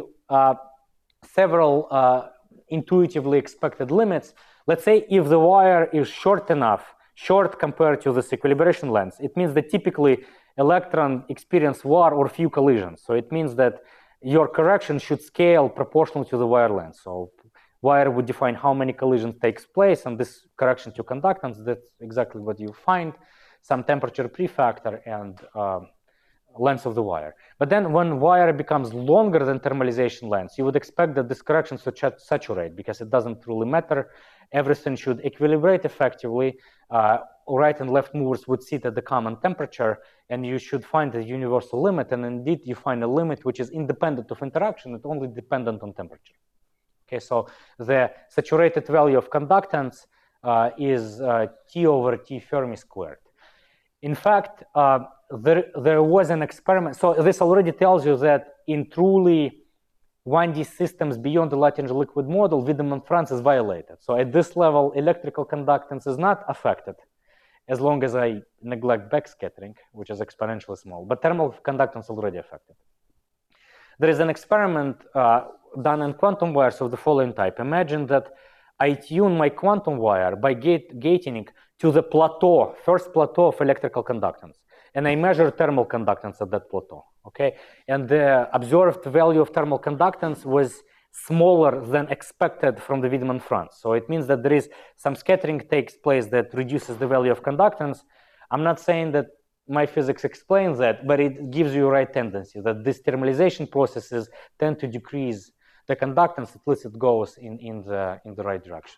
several intuitively expected limits. Let's say if the wire is short compared to this equilibration length, it means that typically electron experience one or few collisions. So it means that your correction should scale proportional to the wire length. So wire would define how many collisions takes place, and this correction to conductance, that's exactly what you find, some temperature prefactor and length of the wire. But then when wire becomes longer than thermalization length, you would expect that this correction should saturate, because it doesn't really matter. Everything should equilibrate effectively. Right and left movers would sit at the common temperature, and you should find the universal limit. And indeed, you find a limit which is independent of interaction, it's only dependent on temperature. Okay, so the saturated value of conductance is T over T Fermi squared. In fact, there was an experiment. So this already tells you that in truly 1D systems beyond the Lagrange liquid model, Wiedemann-Franz is violated. So at this level, electrical conductance is not affected as long as I neglect backscattering, which is exponentially small. But thermal conductance already affected. There is an experiment done in quantum wires of the following type. Imagine that I tune my quantum wire by gating to the plateau, first plateau of electrical conductance. And I measure thermal conductance at that plateau, okay? And the observed value of thermal conductance was smaller than expected from the Wiedemann-Franz. So it means that there is some scattering takes place that reduces the value of conductance. I'm not saying that my physics explains that, but it gives you a right tendency that these thermalization processes tend to decrease the conductance, at least it goes in the right direction.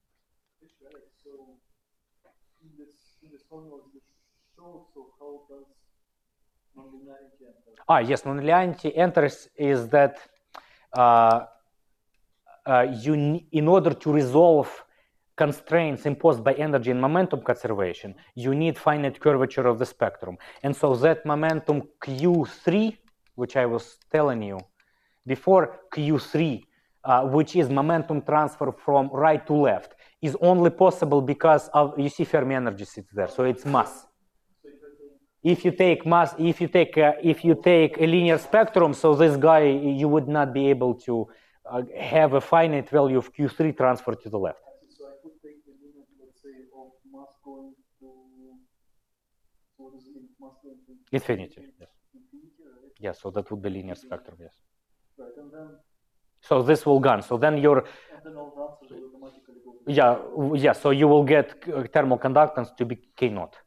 So in this formula you showed, so how does nonlinearity enter? Yes, nonlinearity enters is that in order to resolve constraints imposed by energy and momentum conservation, you need finite curvature of the spectrum. And so that momentum Q3, which I was telling you before, Q3, which is momentum transfer from right to left, is only possible because of, you see, Fermi energy sits there, so it's mass. If you take mass, if you take a linear spectrum, so this guy, you would not be able to have a finite value of Q3 transfer to the left. So I could take the limit, let's say, of mass going to, what is the limit? Mass going to Infinity, yes. Infinity, right? Yeah, so that would be linear spectrum, yes. Right, and then. So this will gone. So then your. And then all the answers will automatically go. Yeah. So you will get thermal conductance to be K naught.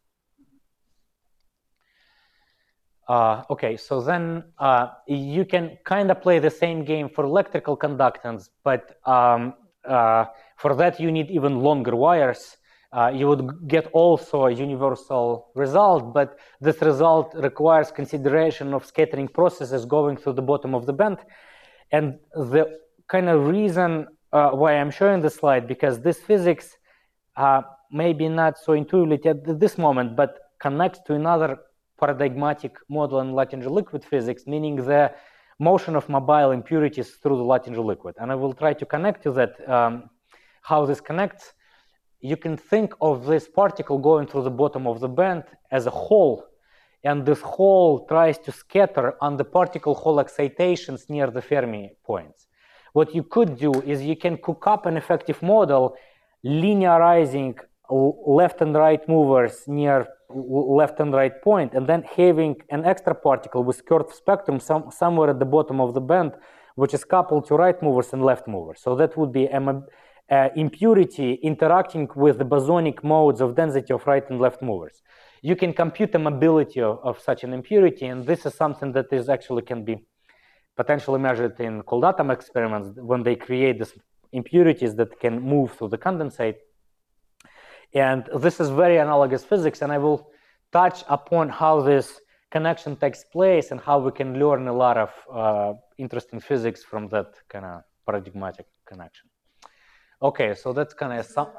Okay, so then you can kind of play the same game for electrical conductance, but for that you need even longer wires. You would get also a universal result, but this result requires consideration of scattering processes going through the bottom of the band. And the kind of reason why I'm showing this slide, because this physics maybe not so intuitive at this moment, but connects to another paradigmatic model in Luttinger liquid physics, meaning the motion of mobile impurities through the Luttinger liquid. And I will try to connect to that, how this connects. You can think of this particle going through the bottom of the band as a hole, and this hole tries to scatter on the particle-hole excitations near the Fermi points. What you could do is you can cook up an effective model linearizing left and right movers near left and right point, and then having an extra particle with curved spectrum somewhere at the bottom of the band, which is coupled to right movers and left movers. So that would be an impurity interacting with the bosonic modes of density of right and left movers. You can compute the mobility of such an impurity, and this is something that is actually can be potentially measured in cold atom experiments when they create these impurities that can move through the condensate. And this is very analogous physics, and I will touch upon how this connection takes place and how we can learn a lot of interesting physics from that kind of paradigmatic connection. Okay, so that's kind of some.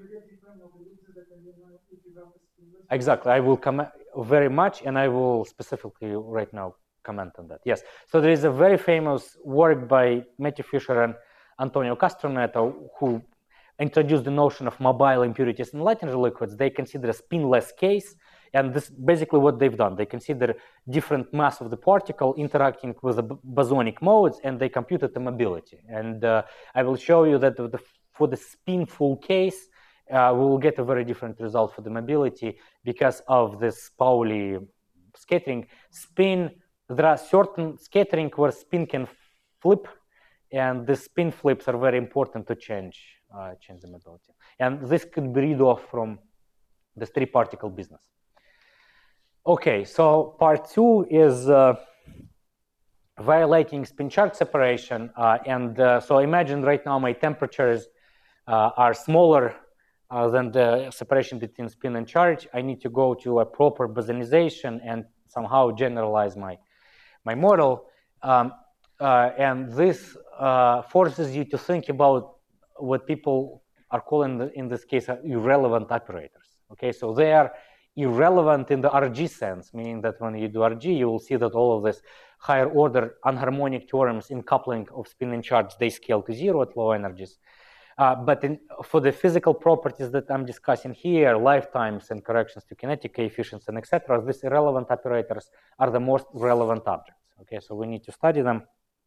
Exactly, I will comment very much, and I will specifically right now comment on that. Yes, so there is a very famous work by Matthew Fisher and Antonio Castronetto who introduced the notion of mobile impurities in Luttinger liquids. They consider a spinless case, and this is basically what they've done. They consider different mass of the particle interacting with the bosonic modes, and they computed the mobility. And I will show you that for the spin-full case, we will get a very different result for the mobility because of this Pauli scattering. Spin, there are certain scattering where spin can flip, and the spin flips are very important to change the mobility. And this could be read off from the three-particle business. Okay, so part two is violating spin charge separation. So imagine right now my temperatures are smaller than the separation between spin and charge. I need to go to a proper bosonization and somehow generalize my model. And this forces you to think about what people are calling, in this case, irrelevant operators. Okay, so they are irrelevant in the RG sense, meaning that when you do RG, you will see that all of these higher order anharmonic terms in coupling of spin and charge, they scale to zero at low energies. But for the physical properties that I'm discussing here, lifetimes and corrections to kinetic coefficients and etc., these irrelevant operators are the most relevant objects. Okay, so we need to study them.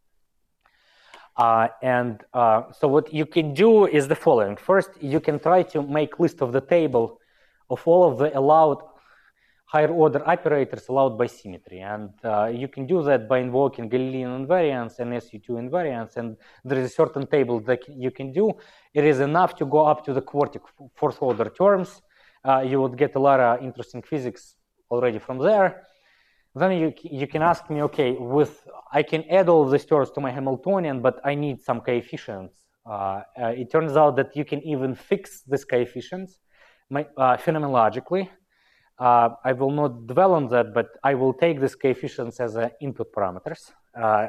So what you can do is the following. First, you can try to make list of the table of all of the allowed higher order operators allowed by symmetry. And you can do that by invoking Galilean invariance and SU2 invariance. And there is a certain table that you can do. It is enough to go up to the quartic fourth order terms. You would get a lot of interesting physics already from there. Then you can ask me, okay, I can add all of these terms to my Hamiltonian, but I need some coefficients. It turns out that you can even fix these coefficients phenomenologically. I will not dwell on that, but I will take these coefficients as input parameters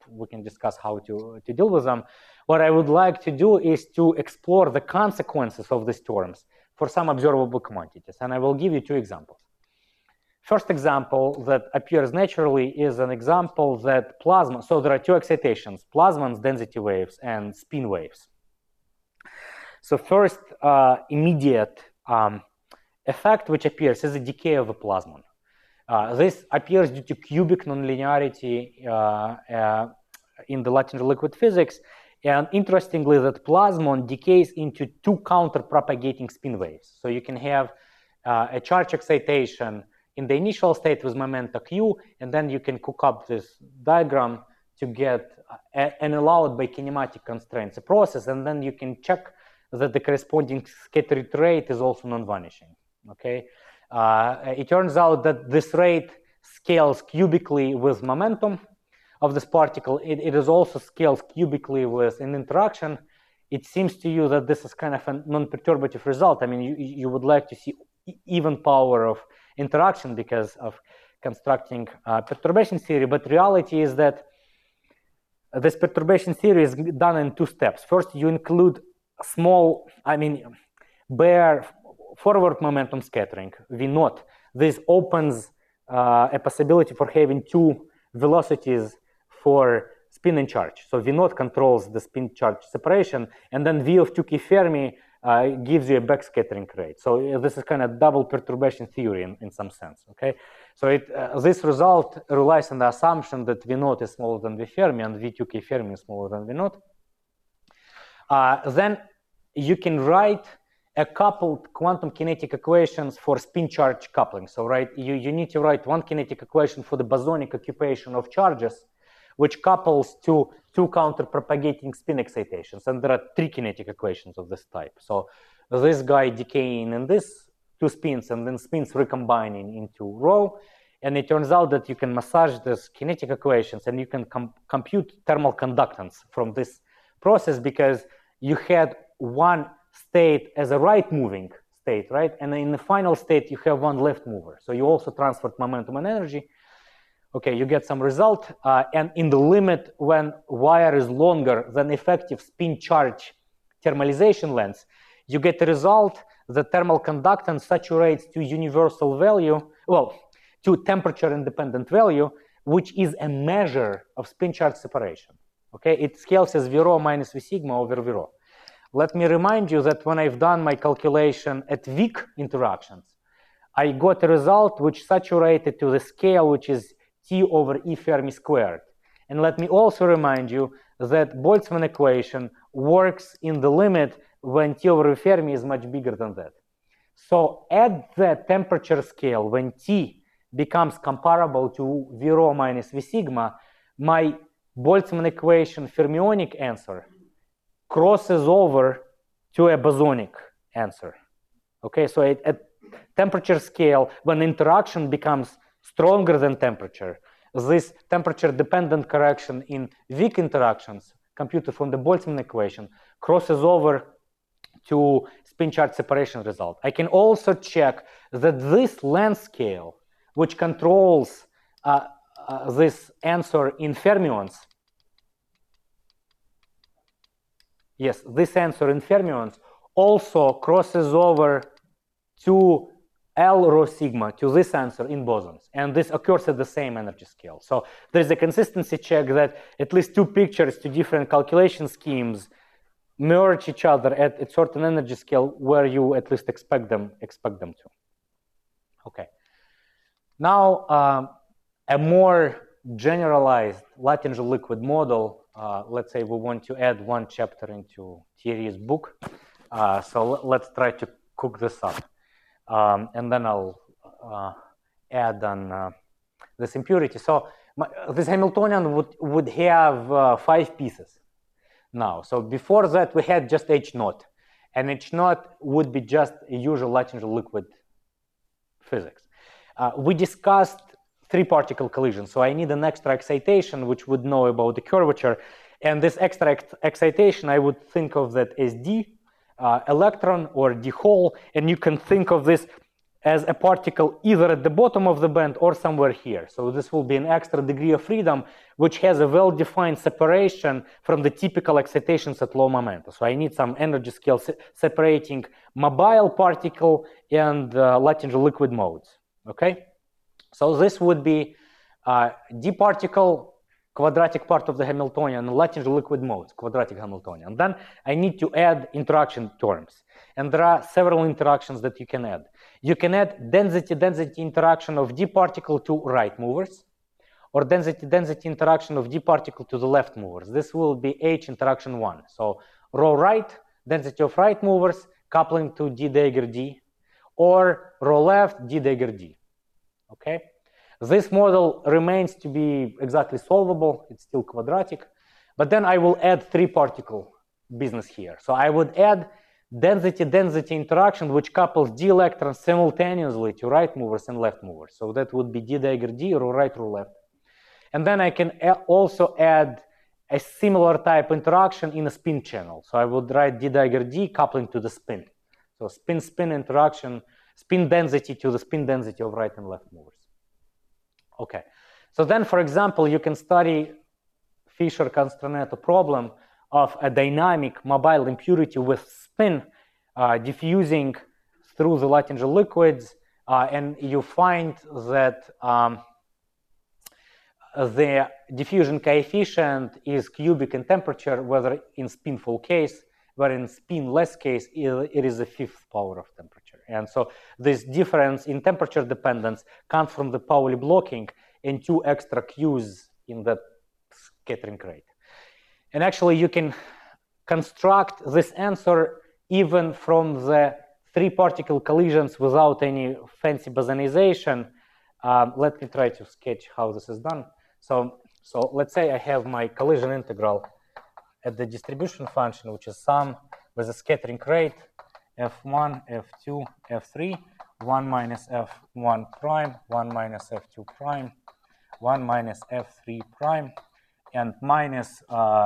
we can discuss how to deal with them. What I would like to do is to explore the consequences of these terms for some observable quantities, and I will give you two examples. First example that appears naturally is an example that plasma, so there are two excitations, plasmons, density waves, and spin waves. So first immediate effect which appears is a decay of a plasmon. This appears due to cubic nonlinearity in the Latinger liquid physics, and interestingly that plasmon decays into two counter-propagating spin waves. So you can have a charge excitation in the initial state with momenta q, and then you can cook up this diagram to get an allowed by kinematic constraints a process, and then you can check that the corresponding scattering rate is also non-vanishing. Okay, it turns out that this rate scales cubically with momentum of this particle. It is also scales cubically with an interaction. It seems to you that this is kind of a non-perturbative result. I mean, you would like to see even power of interaction because of constructing perturbation theory, but reality is that this perturbation theory is done in two steps. First, you include small, bare forward momentum scattering, V0. This opens a possibility for having two velocities for spin and charge. So V0 controls the spin charge separation, and then V of 2k Fermi gives you a backscattering rate. So this is kind of double perturbation theory in some sense. Okay, so this result relies on the assumption that V0 is smaller than V Fermi and V2k Fermi is smaller than V0. Then you can write a coupled quantum kinetic equations for spin charge coupling. So you need to write one kinetic equation for the bosonic occupation of charges, which couples to two counter-propagating spin excitations. And there are three kinetic equations of this type. So this guy decaying in this two spins and then spins recombining into rho. And it turns out that you can massage these kinetic equations and you can compute thermal conductance from this process because you had one state as a right-moving state, right? And in the final state, you have one left mover. So you also transferred momentum and energy. Okay, you get some result. And in the limit, when wire is longer than effective spin charge thermalization length, you get the result that thermal conductance saturates to universal value, well, to temperature-independent value, which is a measure of spin charge separation. Okay, it scales as V rho minus V sigma over V rho. Let me remind you that when I've done my calculation at weak interactions, I got a result which saturated to the scale which is T over E Fermi squared. And let me also remind you that Boltzmann equation works in the limit when T over V Fermi is much bigger than that. So at the temperature scale, when T becomes comparable to V rho minus V sigma, my Boltzmann equation fermionic answer crosses over to a bosonic answer. Okay, so at temperature scale, when interaction becomes stronger than temperature, this temperature-dependent correction in weak interactions, computed from the Boltzmann equation, crosses over to spin charge separation result. I can also check that this length scale, which controls this answer in fermions, yes, this answer in fermions also crosses over to L rho sigma, to this answer in bosons. And this occurs at the same energy scale. So there's a consistency check that at least two pictures to different calculation schemes merge each other at a certain energy scale where you at least expect them to. Okay. Now, a more generalized Latinger liquid model. Let's say we want to add one chapter into Thierry's book. So let's try to cook this up. And then I'll add on this impurity. So this Hamiltonian would have 5 pieces now. So before that, we had just H0. And H0 would be just a usual Latinger liquid physics. We discussed 3 particle collisions. So I need an extra excitation, which would know about the curvature. And this extra excitation, I would think of that as D electron or D hole. And you can think of this as a particle either at the bottom of the band or somewhere here. So this will be an extra degree of freedom, which has a well-defined separation from the typical excitations at low momenta. So I need some energy scale separating mobile particle and Luttinger liquid modes, okay? So this would be d particle, quadratic part of the Hamiltonian, and Luttinger liquid modes, quadratic Hamiltonian. And then I need to add interaction terms. And there are several interactions that you can add. You can add density-density interaction of d particle to right movers, or density-density interaction of d particle to the left movers. This will be H interaction 1. So rho right, density of right movers, coupling to d dagger d, or rho left, d dagger d. Okay? This model remains to be exactly solvable. It's still quadratic. But then I will add three particle business here. So I would add density-density interaction which couples d electrons simultaneously to right movers and left movers. So that would be d dagger d, rho right, rho left. And then I can also add a similar type interaction in a spin channel. So I would write d dagger d coupling to the spin. So spin-spin interaction, spin density to the spin density of right and left movers. Okay. So then, for example, you can study Fisher-Castronetto problem of a dynamic mobile impurity with spin diffusing through the Luttinger liquids, and you find that the diffusion coefficient is cubic in temperature, whether in spinful case, where in spinless case, it is a fifth power of temperature. And so this difference in temperature dependence comes from the Pauli blocking and two extra Qs in the scattering rate. And actually, you can construct this answer even from the three particle collisions without any fancy bosonization. Let me try to sketch how this is done. So let's say I have my collision integral at the distribution function, which is sum with a scattering rate f1, f2, f3, 1 minus f1 prime, 1 minus f2 prime, 1 minus f3 prime, and minus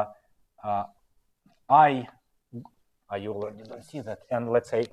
you already don't see that, and let's say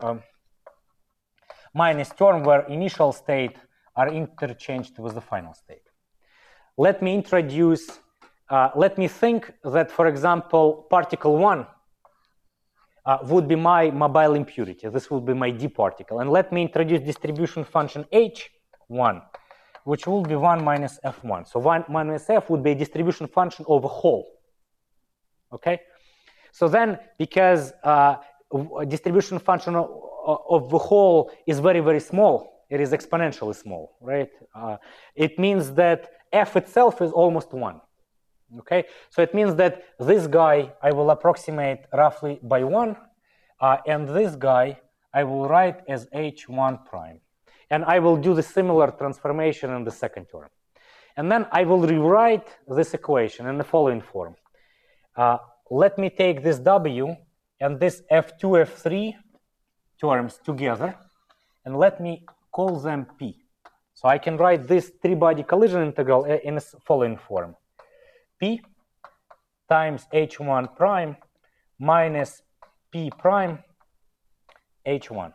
minus term where initial state are interchanged with the final state. Let me introduce, let me think that, for example, particle 1 would be my mobile impurity. This would be my d particle. And let me introduce distribution function h1, which will be 1 minus f1. So 1 minus f would be a distribution function of a whole. Okay? So then, because distribution function of the whole is very, very small, it is exponentially small, right? It means that f itself is almost 1. Okay? So it means that this guy I will approximate roughly by 1, and this guy I will write as h1 prime. And I will do the similar transformation in the second term. And then I will rewrite this equation in the following form. Let me take this w and this f2, f3 terms together, and let me call them p. So I can write this three-body collision integral in the following form. P times h1 prime minus p prime h1,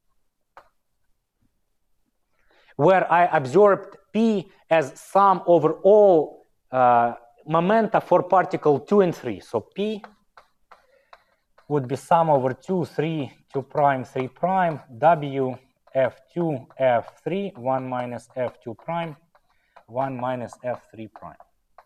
where I absorbed p as sum over all momenta for particle 2 and 3. So p would be sum over 2, 3, 2 prime, 3 prime, w, f2, f3, 1 minus f2 prime, 1 minus f3 prime.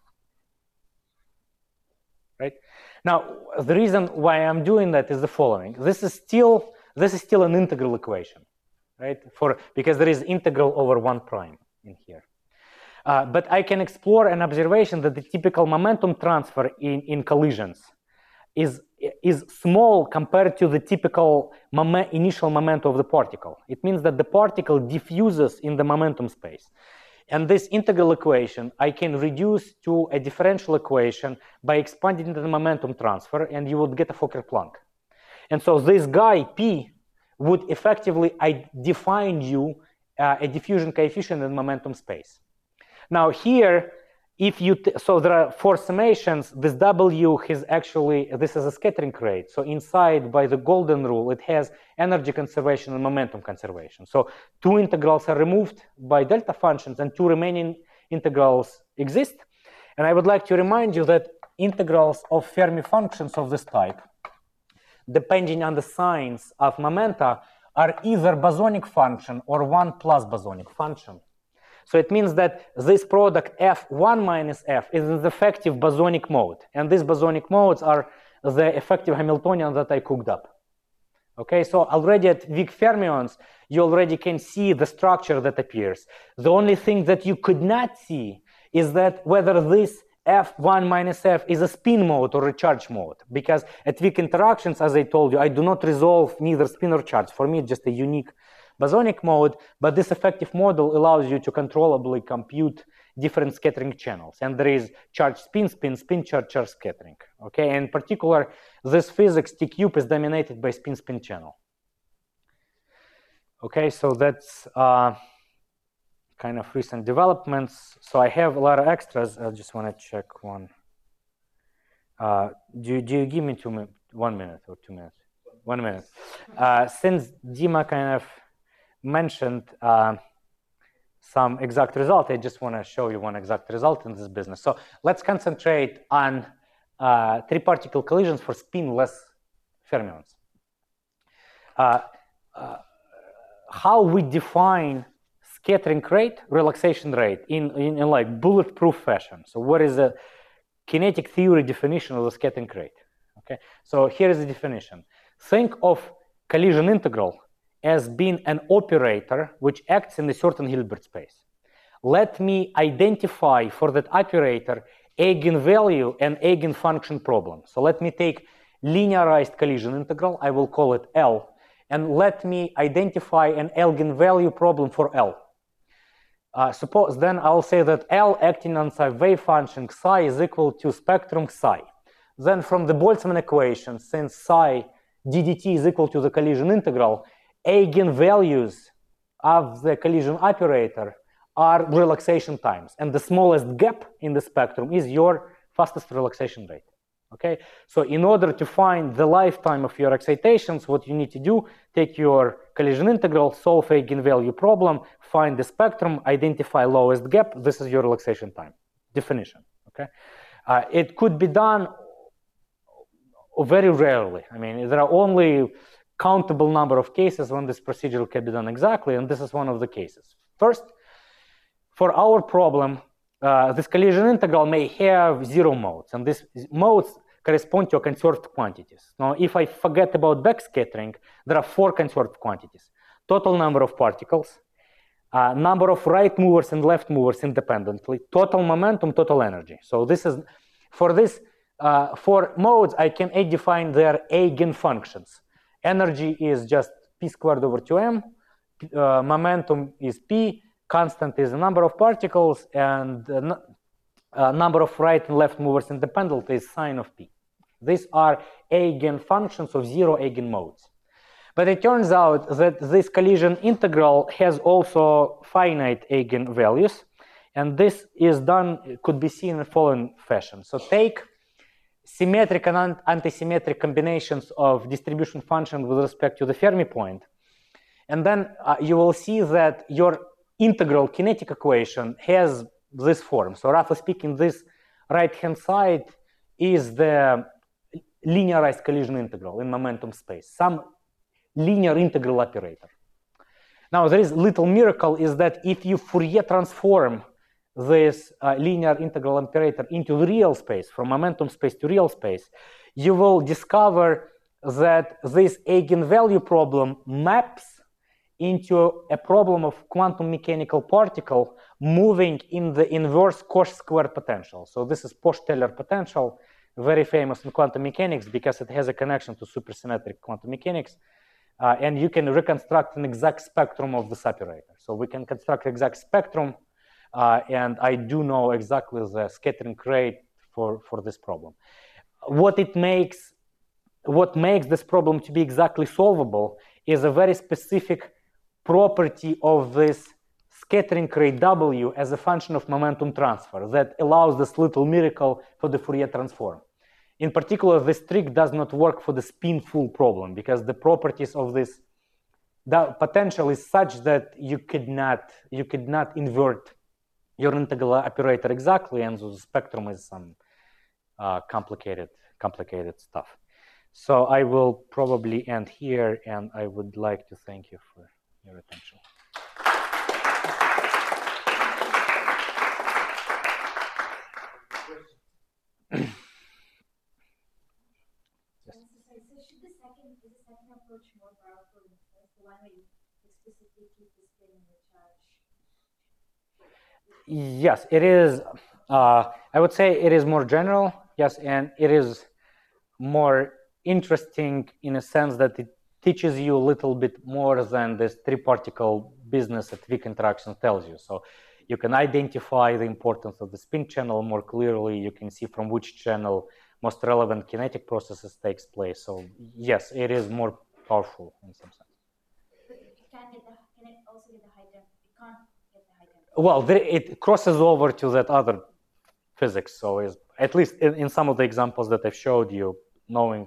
Right? Now, the reason why I'm doing that is the following. This is still an integral equation, right? Because there is integral over 1 prime in here. But I can explore an observation that the typical momentum transfer in collisions is small compared to the typical initial momentum of the particle. It means that the particle diffuses in the momentum space. And this integral equation I can reduce to a differential equation by expanding the momentum transfer, and you would get a Fokker-Planck. And so this guy, P, would effectively define you a diffusion coefficient in momentum space. Now here, so there are 4 summations. This W is actually, this is a scattering rate. So inside, by the golden rule, it has energy conservation and momentum conservation. So 2 integrals are removed by delta functions and 2 remaining integrals exist. And I would like to remind you that integrals of Fermi functions of this type, depending on the signs of momenta, are either bosonic function or 1 plus bosonic function. So it means that this product F1 minus F is in the effective bosonic mode. And these bosonic modes are the effective Hamiltonian that I cooked up. Okay, so already at weak fermions, you already can see the structure that appears. The only thing that you could not see is that whether this F1 minus F is a spin mode or a charge mode. Because at weak interactions, as I told you, I do not resolve neither spin or charge. For me, it's just a unique bosonic mode, but this effective model allows you to controllably compute different scattering channels. And there is charge spin, spin, spin, charge, charge scattering. Okay, and in particular, this physics T-cube is dominated by spin, spin channel. Okay, so that's kind of recent developments. So I have a lot of extras. I just want to check one. Do you give me 1 minute or 2 minutes? 1 minute. Since Dima kind of mentioned some exact result, I just want to show you one exact result in this business. So let's concentrate on 3-particle collisions for spinless fermions. How we define scattering rate, relaxation rate in like bulletproof fashion. So what is the kinetic theory definition of the scattering rate? Okay, so here is the definition. Think of collision integral as being an operator which acts in a certain Hilbert space. Let me identify for that operator eigenvalue and eigenfunction problem. So let me take linearized collision integral, I will call it L, and let me identify an eigenvalue problem for L. Suppose then I'll say that L acting on psi wave function psi is equal to spectrum psi. Then from the Boltzmann equation, since psi ddt is equal to the collision integral, eigenvalues of the collision operator are relaxation times. And the smallest gap in the spectrum is your fastest relaxation rate. Okay, so in order to find the lifetime of your excitations, what you need to do, take your collision integral, solve eigenvalue problem, find the spectrum, identify lowest gap. This is your relaxation time definition. Okay, it could be done very rarely. I mean, there are only countable number of cases when this procedure can be done exactly, and this is one of the cases. First, for our problem, this collision integral may have 0 modes, and these modes correspond to conserved quantities. Now, if I forget about backscattering, there are 4 conserved quantities: total number of particles, number of right movers and left movers independently, total momentum, total energy. So this is, for this 4 modes, I can define their eigenfunctions. Energy is just p squared over 2m, momentum is p, constant is the number of particles, and number of right and left movers independently is sine of p. These are eigenfunctions of 0 eigenmodes. But it turns out that this collision integral has also finite eigenvalues, and this is done, could be seen in the following fashion. So take symmetric and antisymmetric combinations of distribution function with respect to the Fermi point, and then you will see that your integral kinetic equation has this form. So roughly speaking, this right-hand side is the linearized collision integral in momentum space, some linear integral operator. Now, there is little miracle is that if you Fourier transform this linear integral operator into the real space, from momentum space to real space, you will discover that this eigenvalue problem maps into a problem of quantum mechanical particle moving in the inverse Cauchy square potential. So this is Posch-Teller potential, very famous in quantum mechanics because it has a connection to supersymmetric quantum mechanics. And you can reconstruct an exact spectrum of this operator. So we can construct exact spectrum, and I do know exactly the scattering rate for this problem. What makes this problem to be exactly solvable is a very specific property of this scattering rate W as a function of momentum transfer that allows this little miracle for the Fourier transform. In particular, this trick does not work for the spin-full problem because the properties of this potential is such that you could not invert your integral operator exactly, and so the spectrum is some complicated stuff. So I will probably end here, and I would like to thank you for your attention. Is the second approach more powerful than the first, the one where you explicitly keep the spin in the charge? Yes, it is. I would say it is more general, yes, and it is more interesting in a sense that it teaches you a little bit more than this three-particle business that weak interaction tells you. So you can identify the importance of the spin channel more clearly. You can see from which channel most relevant kinetic processes takes place. So yes, it is more powerful in some sense. But can it also get the high temp? It can't get the high temp. Well, it crosses over to that other physics. So is at least in some of the examples that I've showed you, knowing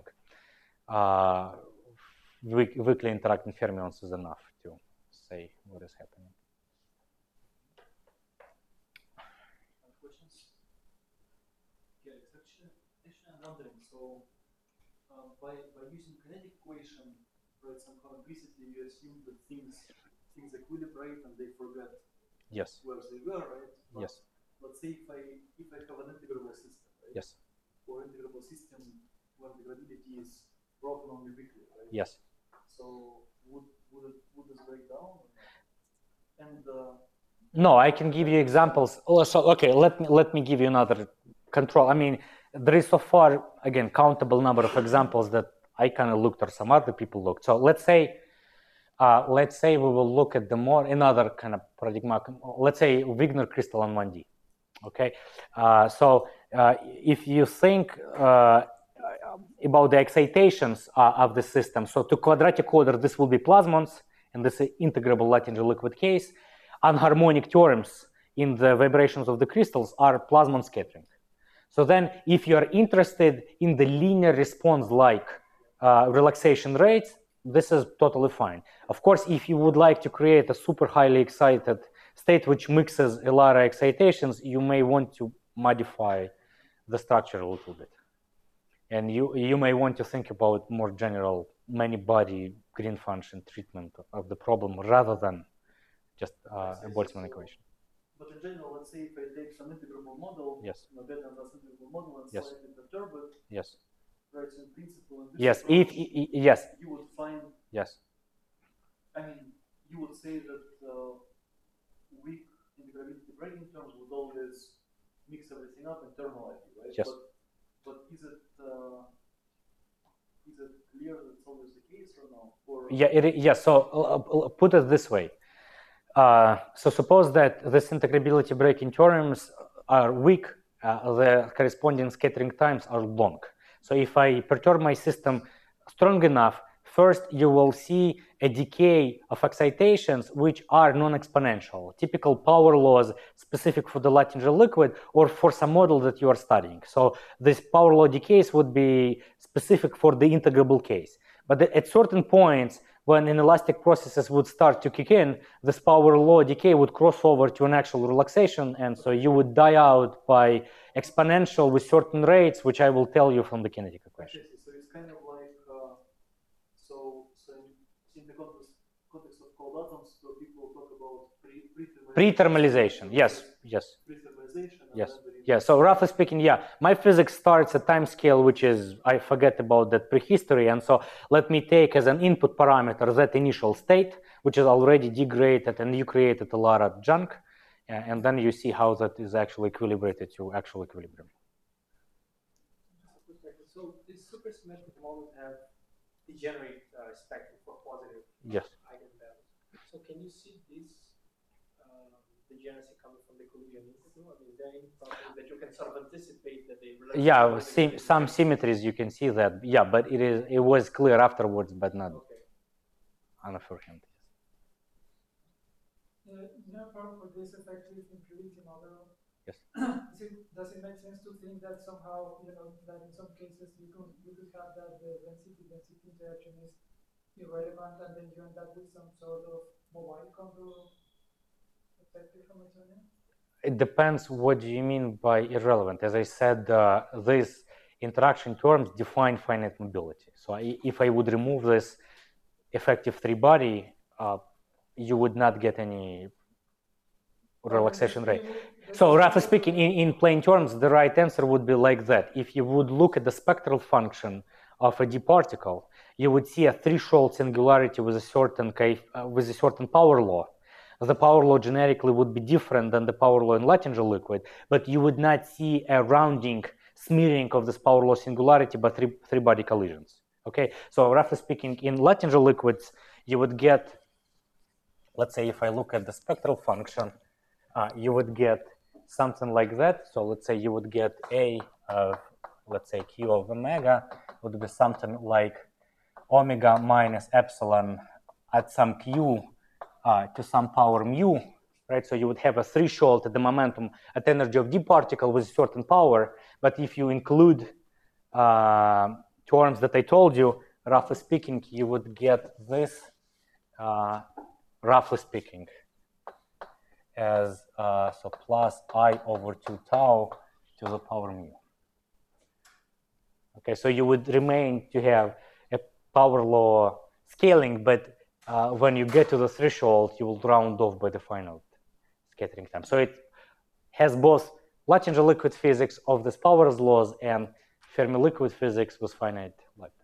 weakly interacting fermions is enough to say what is happening. Questions? Yeah, it's actually I'm wondering. So by using kinetic equation, right, somehow implicitly you assume that things equilibrate and they forget. Yes. Where they were, right? But yes. Let's say if I have an integrable system, right? Yes. Or integrable system where the gravity is broken only weakly, right? Yes. So would this break down? And no, I can give you examples. So okay, let me give you another control. I mean, there is so far again countable number of examples that I kind of looked or some other people looked. So let's say we will look at the more another kind of paradigm. Let's say Wigner crystal on 1D. Okay, so if you think about the excitations of the system, so to quadratic order, this will be plasmons, and this is integrable Latinger liquid case. Unharmonic terms in the vibrations of the crystals are plasmon scattering. So then, if you are interested in the linear response like relaxation rates, this is totally fine. Of course, if you would like to create a super highly excited state which mixes a lot of excitations, you may want to modify the structure a little bit. And you may want to think about more general many-body green function treatment of the problem rather than just a Boltzmann equation. But in general, let's say if I take some integrable model, yes, integrable model and yes, slightly perturb it, yes, right? So in principle, in this yes, approach, yes, you would find, yes. I mean, you would say that weak integrability breaking terms would always mix everything up and thermalize it, right? Yes. But is it clear that it's always the case or no? Or yeah, yes. So put it this way. So suppose that this integrability breaking terms are weak, the corresponding scattering times are long. So if I perturb my system strong enough, first you will see a decay of excitations which are non-exponential, typical power laws specific for the Latinger liquid or for some model that you are studying. So this power law decays would be specific for the integrable case. But at certain points, when inelastic processes would start to kick in, this power law decay would cross over to an actual relaxation, and so you would die out by exponential with certain rates, which I will tell you from the kinetic equation. So it's kind of like, so in the context of cold atoms, so people talk about pre-thermalization. Yes, yes. Pre-thermalization. Yes. Yeah, so roughly speaking, yeah, my physics starts at time scale, which is, I forget about that prehistory. And so let me take as an input parameter that initial state, which is already degraded, and you created a lot of junk. And then you see how that is actually equilibrated to actual equilibrium. So this supersymmetric model have degenerate spectrum for positive yes. eigenvalues. So can you see this degeneracy coming from the equilibrium integral? I mean, is there any problem that you can sort of anticipate that they relate? Yeah, some symmetries you can see that. Yeah, but it was clear afterwards, but not on the first hand. for this effective impurity model, Yes. does it make sense to think that somehow, that in some cases you could have that the density interaction is irrelevant, and then you end up with some sort of mobile control effective Hamiltonian? It depends what do you mean by irrelevant. As I said, these interaction terms define finite mobility. So if I would remove this effective three body, you would not get any relaxation rate. So roughly speaking, in plain terms, the right answer would be like that. If you would look at the spectral function of a d particle, you would see a threshold singularity with a certain power law. The power law generically would be different than the power law in Luttinger liquid, but you would not see a rounding, smearing of this power law singularity by three body collisions. Okay, so roughly speaking, in Luttinger liquids, you would get, let's say if I look at the spectral function, you would get something like that. So let's say you would get A of, let's say Q of omega would be something like omega minus epsilon at some Q to some power mu, right? So you would have a threshold at the momentum at energy of d particle with a certain power. But if you include terms that I told you, roughly speaking, you would get this, roughly speaking, as so plus I over 2 tau to the power mu. Okay, so you would remain to have a power law scaling, but when you get to the threshold, you will round off by the finite scattering time. So it has both Luttinger liquid physics of these powers laws and Fermi liquid physics with finite length.